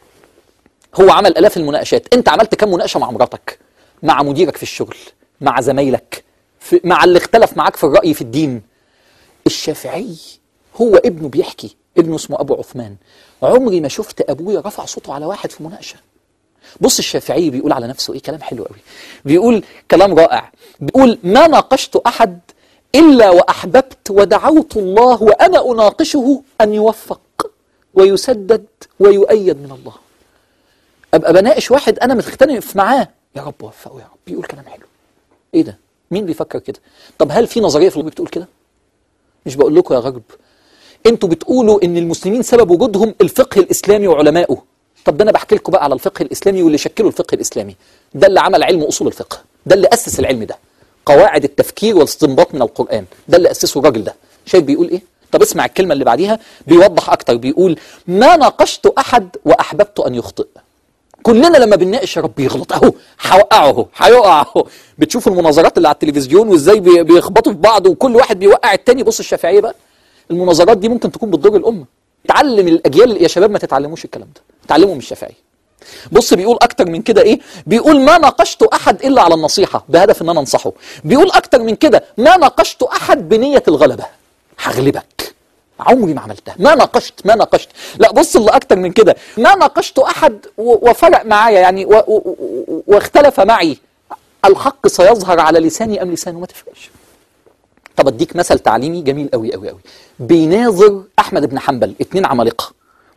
هو عمل آلاف المناقشات، أنت عملت كم مناقشة مع مراتك، مع مديرك في الشغل، مع زمايلك، في مع اللي اختلف معاك في الرأي في الدين؟ الشافعي هو ابنه بيحكي، ابنه اسمه أبو عثمان، عمري ما شفت أبويا رفع صوته على واحد في مناقشة. بص الشافعي بيقول على نفسه إيه، كلام حلو قوي، بيقول كلام رائع، بيقول ما ناقشت أحد إلا وأحببت ودعوت الله وأنا أناقشه أن يوفق ويسدد ويؤيد من الله. أبقى بناقش واحد أنا مختلف معاه، يا رب وفقه يا رب، بيقول كلام حلو. إيه ده؟ مين بيفكر كده؟ طب هل في نظرية في الغرب بتقول كده؟ مش بقول لكم يا غرب انتوا بتقولوا ان المسلمين سبب وجودهم الفقه الاسلامي وعلمائه. طب ده انا بحكي لكم بقى على الفقه الاسلامي واللي شكلوا الفقه الاسلامي، ده اللي عمل علم اصول الفقه، ده اللي اسس العلم ده، قواعد التفكير والاستنباط من القرآن، ده اللي اسسه الراجل ده. شايف بيقول ايه؟ طب اسمع الكلمة اللي بعديها بيوضح اكتر، بيقول ما ناقشت احد واحببت ان يخطئ. كلنا لما بنناقش يا رب يغلط، اهو هوقعه اهو هيقع اهو. بتشوفوا المناظرات اللي على التلفزيون وازاي بيخبطوا في بعض وكل واحد بيوقع التاني. بص الشافعية بقى المناظرات دي ممكن تكون بتضر الامه. تعلم الاجيال يا شباب ما تتعلموش الكلام ده، تعلموا من الشافعي. بص بيقول اكتر من كده ايه، بيقول ما ناقشت احد الا على النصيحه بهدف ان انا انصحه. بيقول اكتر من كده ما ناقشت احد بنيه الغلبه، هغلبك، عمري ما عملتها، ما ناقشت ما ناقشت لا بص اللي اكتر من كده، ما ناقشت احد وفرق معايا يعني و و و واختلف معي، الحق سيظهر على لساني ام لسانه، ما تفرقش. طب اديك مثل تعليمي جميل قوي قوي قوي. بيناظر احمد بن حنبل، اتنين عمالقه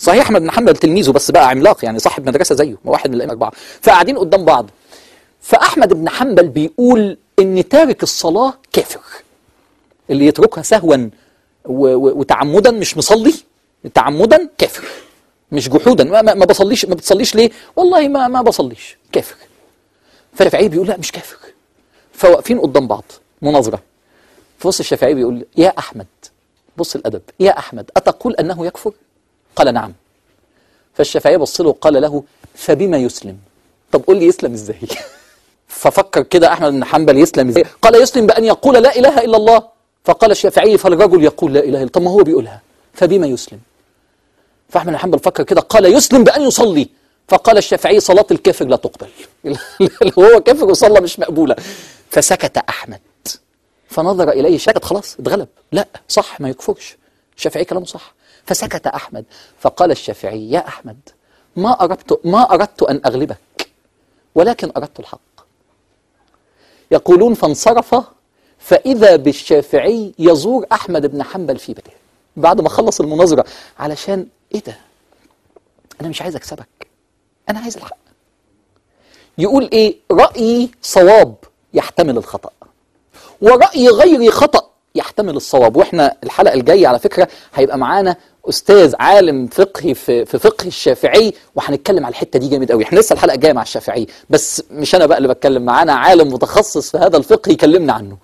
صحيح احمد بن حنبل تلميذه بس بقى عملاق، يعني صاحب مدرسه زيه، واحد من الائمه الاربعه، فقاعدين قدام بعض. فاحمد بن حنبل بيقول ان تارك الصلاه كافر، اللي يتركها سهوا وتعمدا، مش مصلي تعمدا، كافر، مش جحودا. ما, ما بصليش، ما بتصليش ليه؟ والله ما ما بصليش، كافر. فالشافعي بيقول لا مش كافر. فواقفين قدام بعض مناظره. فبص الشافعي بيقول يا احمد، بص الادب، يا احمد اتقول انه يكفر؟ قال نعم. فالشافعي بص له وقال له فبما يسلم؟ طب قول لي يسلم ازاي؟ ففكر كده احمد بن حنبل يسلم ازاي؟ قال يسلم بان يقول لا اله الا الله. فقال الشافعي فالرجل يقول لا اله الا الله، طب ما هو بيقولها، فبما يسلم؟ فاحمد بن حنبل فكر كده قال يسلم بان يصلي. فقال الشافعي صلاه الكافر لا تقبل. لو هو كافر وصلى مش مقبوله. فسكت احمد، فنظر اليه، سكت خلاص اتغلب، لا صح ما يكفرش، الشافعي كلامه صح. فسكت احمد، فقال الشافعي يا احمد ما اردت ما اردت ان اغلبك، ولكن اردت الحق. يقولون فانصرف، فاذا بالشافعي يزور احمد بن حنبل في بيته بعد ما خلص المناظره، علشان ايه ده؟ انا مش عايز اكسبك، انا عايز الحق. يقول ايه؟ رايي صواب يحتمل الخطا، ورأي غيري خطأ يحتمل الصواب. واحنا الحلقة الجاية على فكرة هيبقى معانا أستاذ عالم فقهي في, في فقه الشافعي، وهنتكلم على الحتة دي جامد قوي. احنا لسه الحلقة الجاية مع الشافعي، بس مش أنا بقى اللي بتكلم، معانا عالم متخصص في هذا الفقه يكلمنا عنه.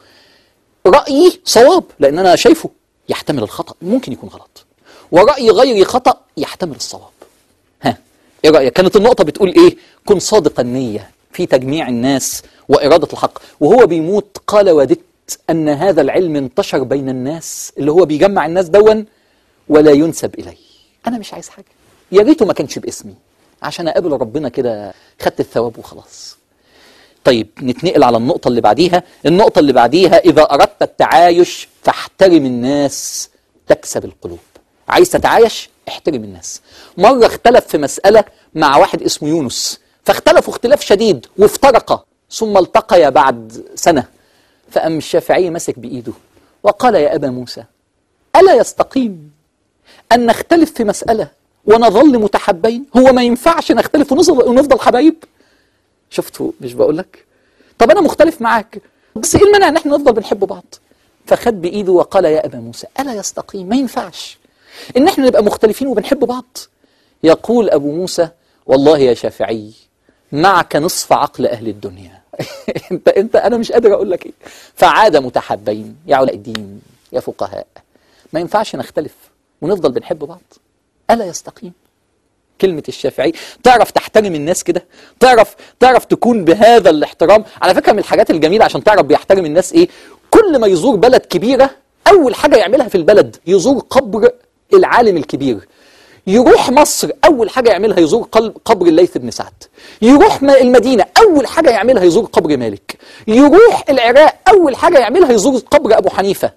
رأيي صواب لأن أنا شايفه يحتمل الخطأ، ممكن يكون غلط، ورأي غيري خطأ يحتمل الصواب. ها إيه رأيك؟ كانت النقطة بتقول إيه؟ كن صادق النية في تجميع الناس وإرادة الحق. وهو بيموت قال وددت أن هذا العلم انتشر بين الناس، اللي هو بيجمع الناس دون، ولا ينسب إلي. أنا مش عايز حاجة، يا ريته ما كانش باسمي، عشان أقابل ربنا كده خدت الثواب وخلاص. طيب نتنقل على النقطة اللي بعديها. النقطة اللي بعديها إذا أردت التعايش فاحترم الناس تكسب القلوب. عايز تتعايش احترم الناس. مرة اختلف في مسألة مع واحد اسمه يونس، فاختلفوا اختلاف شديد وافترقا، ثم التقيا بعد سنة. فأم الشافعي مسك بإيده وقال يا أبا موسى ألا يستقيم أن نختلف في مسألة ونظل متحبين؟ هو ما ينفعش نختلف ونفضل حبايب؟ شفتوا مش بقول لك؟ طب أنا مختلف معاك، بس إيه المانع أن احنا نفضل بنحب بعض؟ فخد بإيده وقال يا أبا موسى ألا يستقيم؟ ما ينفعش إن احنا نبقى مختلفين وبنحب بعض. يقول أبو موسى والله يا شافعي معك نصف عقل أهل الدنيا. انت انت انا مش قادر اقول لك ايه. فعاد متحبين يا علماء الدين يا فقهاء، ما ينفعش نختلف ونفضل بنحب بعض. الا يستقيم؟ كلمة الشافعي. تعرف تحترم الناس كده، تعرف تعرف تكون بهذا الاحترام. على فكرة من الحاجات الجميلة عشان تعرف بيحترم الناس ايه، كل ما يزور بلد كبيرة اول حاجة يعملها في البلد يزور قبر العالم الكبير. يروح مصر أول حاجة يعملها يزور قبر الليث بن سعد. يروح المدينة أول حاجة يعملها يزور قبر مالك. يروح العراق أول حاجة يعملها يزور قبر أبو حنيفة.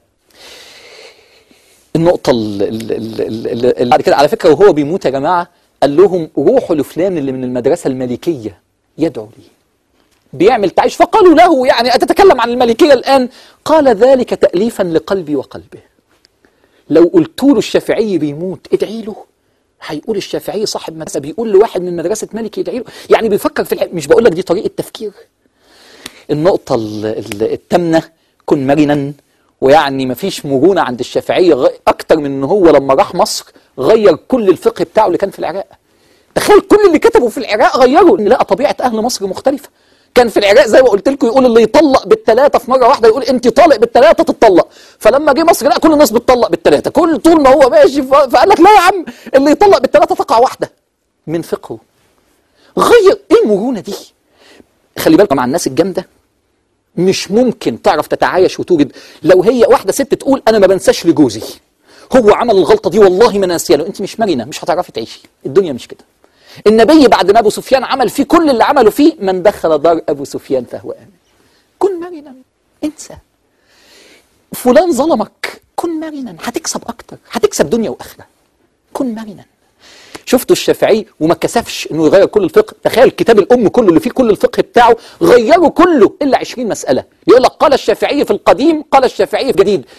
النقطة اللي بعد كده على فكرة وهو بيموت يا جماعة قال لهم روحوا لفلان اللي من المدرسة الملكية يدعو لي، بيعمل تعيش. فقالوا له يعني أتتكلم عن الملكية الآن؟ قال ذلك تأليفا لقلبي وقلبه. لو قلت له الشافعي بيموت ادعي له، هيقول الشافعي صاحب مدرسة بيقول لواحد من مدرسة مالك يدعي له، يعني بيفكر في الحق. مش بقول لك دي طريقة تفكير. النقطة الثامنة كن مرنا. ويعني مفيش مرونة عند الشافعي أكتر من إن هو لما راح مصر غير كل الفقه بتاعه اللي كان في العراق. تخيل كل اللي كتبوا في العراق غيروا، إن لقى طبيعة أهل مصر مختلفة. كان في العراق زي ما قلت لكم يقول اللي يطلق بالثلاثة في مرة واحدة يقول أنت طالق بالثلاثة تطلق. فلما جه مصر لا كل الناس بتطلق بالثلاثة، كل طول ما هو ماشي فقال لك لا يا عم اللي يطلق بالثلاثة تقع واحدة من فقهه. غير إيه المرونة دي؟ خلي بالكم مع الناس الجامدة مش ممكن تعرف تتعايش وتوجد. لو هي واحدة ست تقول أنا ما بنساش لجوزي، هو عمل الغلطة دي والله ما ناسيه له، أنت مش مرنة، مش هتعرفي تعيشي. الدنيا مش كده. النبي بعد ما أبو سفيان عمل فيه كل اللي عمله فيه، من دخل دار أبو سفيان فهو آمن. كن مرنا، انسى. فلان ظلمك، كن مرنا، هتكسب أكتر، هتكسب دنيا وآخرة. كن مرنا. شفتوا الشافعي وما كسفش انه يغير كل الفقه. تخيل كتاب الام كله اللي فيه كل الفقه بتاعه غيره كله الا عشرين مسألة. يقول لك قال الشافعي في القديم قال الشافعي في الجديد.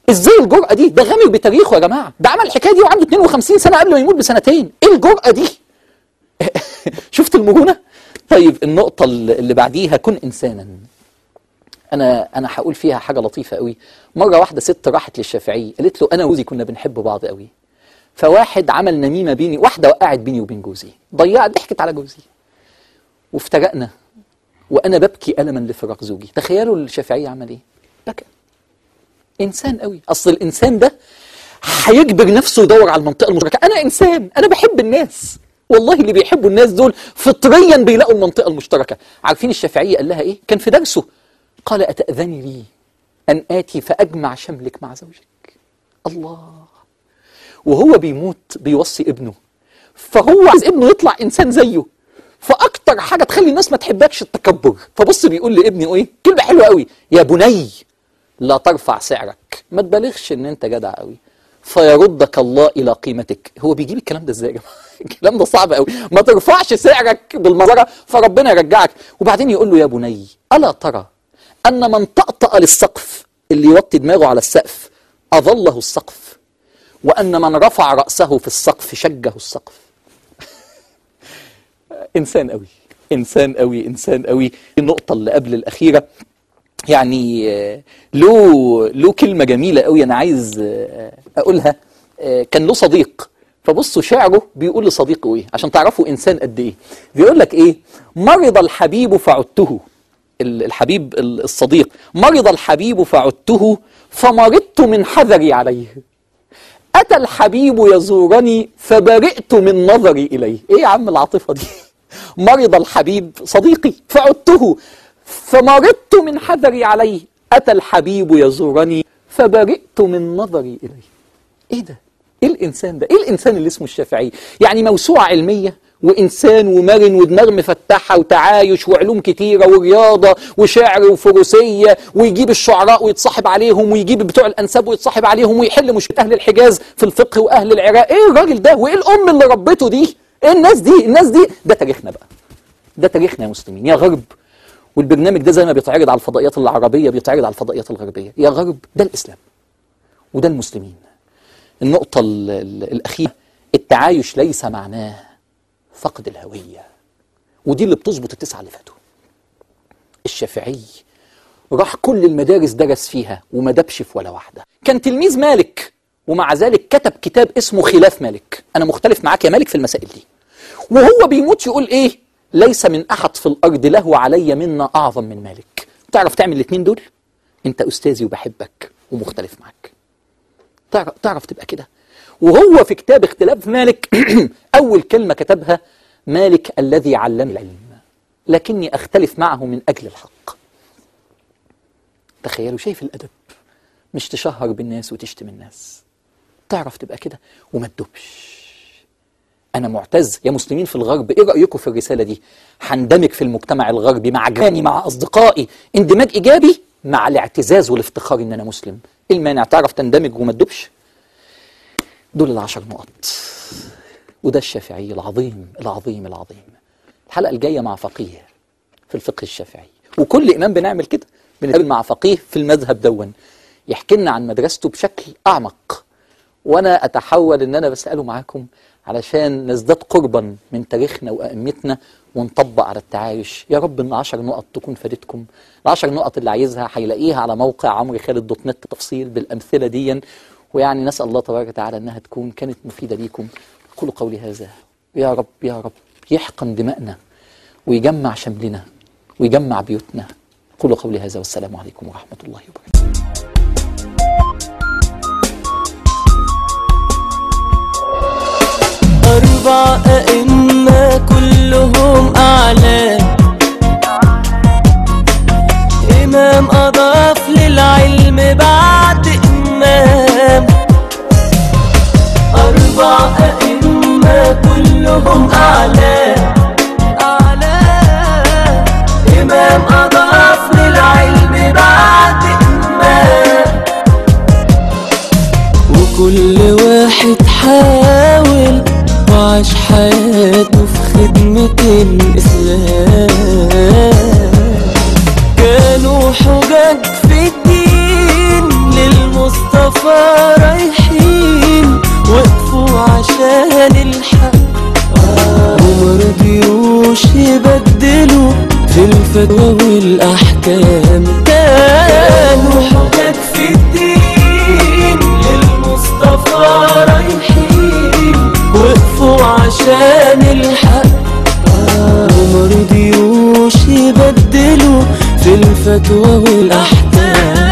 ازاي الجرأة دي؟ ده غامر بتاريخه يا جماعة، ده عمل الحكاية دي وعنده اتنين وخمسين سنة قبل ما يموت بسنتين. ايه الجرأة دي؟ شفت المرونة؟ طيب النقطة اللي بعديها، كن إنسانا. أنا أنا هقول فيها حاجة لطيفة قوي. مرة واحدة ست راحت للشافعي قالت له أنا وجوزي كنا بنحب بعض قوي، فواحد عمل نميمة بيني، واحدة وقعت بيني وبين جوزي، ضيعت، ضحكت على جوزي وافترقنا وأنا ببكي ألما لفراق زوجي. تخيلوا الشافعي عمل إيه؟ بكى. إنسان قوي. أصل الإنسان ده هيجبر نفسه يدور على المنطقة المشتركة. أنا إنسان، أنا بحب الناس. والله اللي بيحبوا الناس دول فطريا بيلاقوا المنطقة المشتركة. عارفين الشافعي قال لها إيه؟ كان في درسه قال أتأذني لي أن آتي فأجمع شملك مع زوجك. الله. وهو بيموت بيوصي ابنه، فهو عايز ابنه يطلع إنسان زيه. فأكتر حاجة تخلي الناس ما تحبكش التكبر. فبص بيقول لابنه إيه؟ كلمة حلوة قوي: يا بني لا ترفع سعرك، ما تبالغش إن أنت جدع قوي، فيردك الله إلى قيمتك. هو بيجيب الكلام ده إزاي يا جماعة؟ الكلام ده صعب قوي. ما ترفعش سعرك بالمزرعة فربنا يرجعك. وبعدين يقول له: يا بني ألا ترى أن من طأطأ للسقف، اللي يوطي دماغه على السقف أظله السقف، وأن من رفع رأسه في السقف شجه السقف. إنسان قوي، إنسان قوي، إنسان قوي. النقطة اللي قبل الأخيرة يعني له له كلمة جميلة قوي أنا عايز أقولها. كان له صديق، فبصوا شعره بيقول لصديقه إيه عشان تعرفوا إنسان قد إيه. بيقول لك إيه: مرض الحبيب فعدته. الحبيب الصديق: مرض الحبيب فعدته فمرضت من حذري عليه، أتى الحبيب يزورني فبرئت من نظري إليه. إيه يا عم العاطفة دي؟ مرض الحبيب صديقي فعدته فمرضت من حذري عليه، أتى الحبيب يزورني فبرئت من نظري إليه. إيه ده؟ إيه الإنسان ده؟ إيه الإنسان اللي اسمه الشافعي؟ يعني موسوعة علمية وإنسان ومرن ودماغ مفتحة وتعايش وعلوم كتيرة ورياضة وشعر وفروسية، ويجيب الشعراء ويتصاحب عليهم، ويجيب بتوع الأنساب ويتصاحب عليهم، ويحل مشكلة أهل الحجاز في الفقه وأهل العراق. إيه الراجل ده؟ وإيه الأم اللي ربته دي؟ إيه الناس دي؟ الناس دي ده تاريخنا بقى، ده تاريخنا يا مسلمين يا غرب. والبرنامج ده زي ما بيتعرض على الفضائيات العربية بيتعرض على الفضائيات الغربية. يا غرب ده الإسلام وده المسلمين. النقطة الأخيرة: التعايش ليس معناه فقد الهوية، ودي اللي بتظبط التسعة اللي فاتوا. الشافعي راح كل المدارس درس فيها وما دبش في ولا واحدة. كان تلميذ مالك ومع ذلك كتب كتاب اسمه خلاف مالك. أنا مختلف معاك يا مالك في المسائل دي. وهو بيموت يقول إيه؟ ليس من أحد في الأرض له علي منا أعظم من مالك. تعرف تعمل الاثنين دول؟ أنت أستاذي وبحبك ومختلف معاك. تعرف, تعرف تبقى كده. وهو في كتاب اختلاف مالك أول كلمة كتبها: مالك الذي علم العلم لكني أختلف معه من أجل الحق. تخيلوا، شايف الأدب؟ مش تشهر بالناس وتشتم الناس. تعرف تبقى كده وما تدبش. أنا معتز يا مسلمين في الغرب، إيه رأيكم في الرسالة دي؟ هندمج في المجتمع الغربي مع جيراني مع أصدقائي اندماج إيجابي مع الاعتزاز والافتخار إن أنا مسلم. إيه المانع؟ تعرف تندمج وما تدبش؟ دول العشر نقط. وده الشافعي العظيم العظيم العظيم. الحلقة الجاية مع فقيه في الفقه الشافعي، وكل إمام بنعمل كده، بنقابل مع فقيه في المذهب دون يحكي لنا عن مدرسته بشكل أعمق، وأنا أتحول إن أنا بسأله معاكم علشان نزداد قربا من تاريخنا وأئمتنا ونطبق على التعايش. يا رب إن عشر نقط تكون فادتكم. العشر نقط اللي عايزها هيلاقيها على موقع عمرو خالد دوت نت تفصيل بالأمثلة دي، ويعني نسأل الله تبارك وتعالى أنها تكون كانت مفيدة ليكم. قولوا قولي هذا. يا رب يا رب يحقن دماءنا ويجمع شملنا ويجمع بيوتنا. قولوا قولي هذا والسلام عليكم ورحمة الله وبركاته. أربع أئمة كلهم أعلام، إمام أضاف للعلم بعد إمام. أربع أئمة كلهم أعلام، أعلام، إمام أضاف للعلم بعد إمام. وكل واحد حاول وعاش حياته في خدمة الإسلام. كانوا حجج في الدين للمصطفى الفتوى والأحكام، كانوا حجج في الدين للمصطفى رايحين، وقفوا عشان الحق ومرضيوش يبدلوا في الفتوى والأحكام.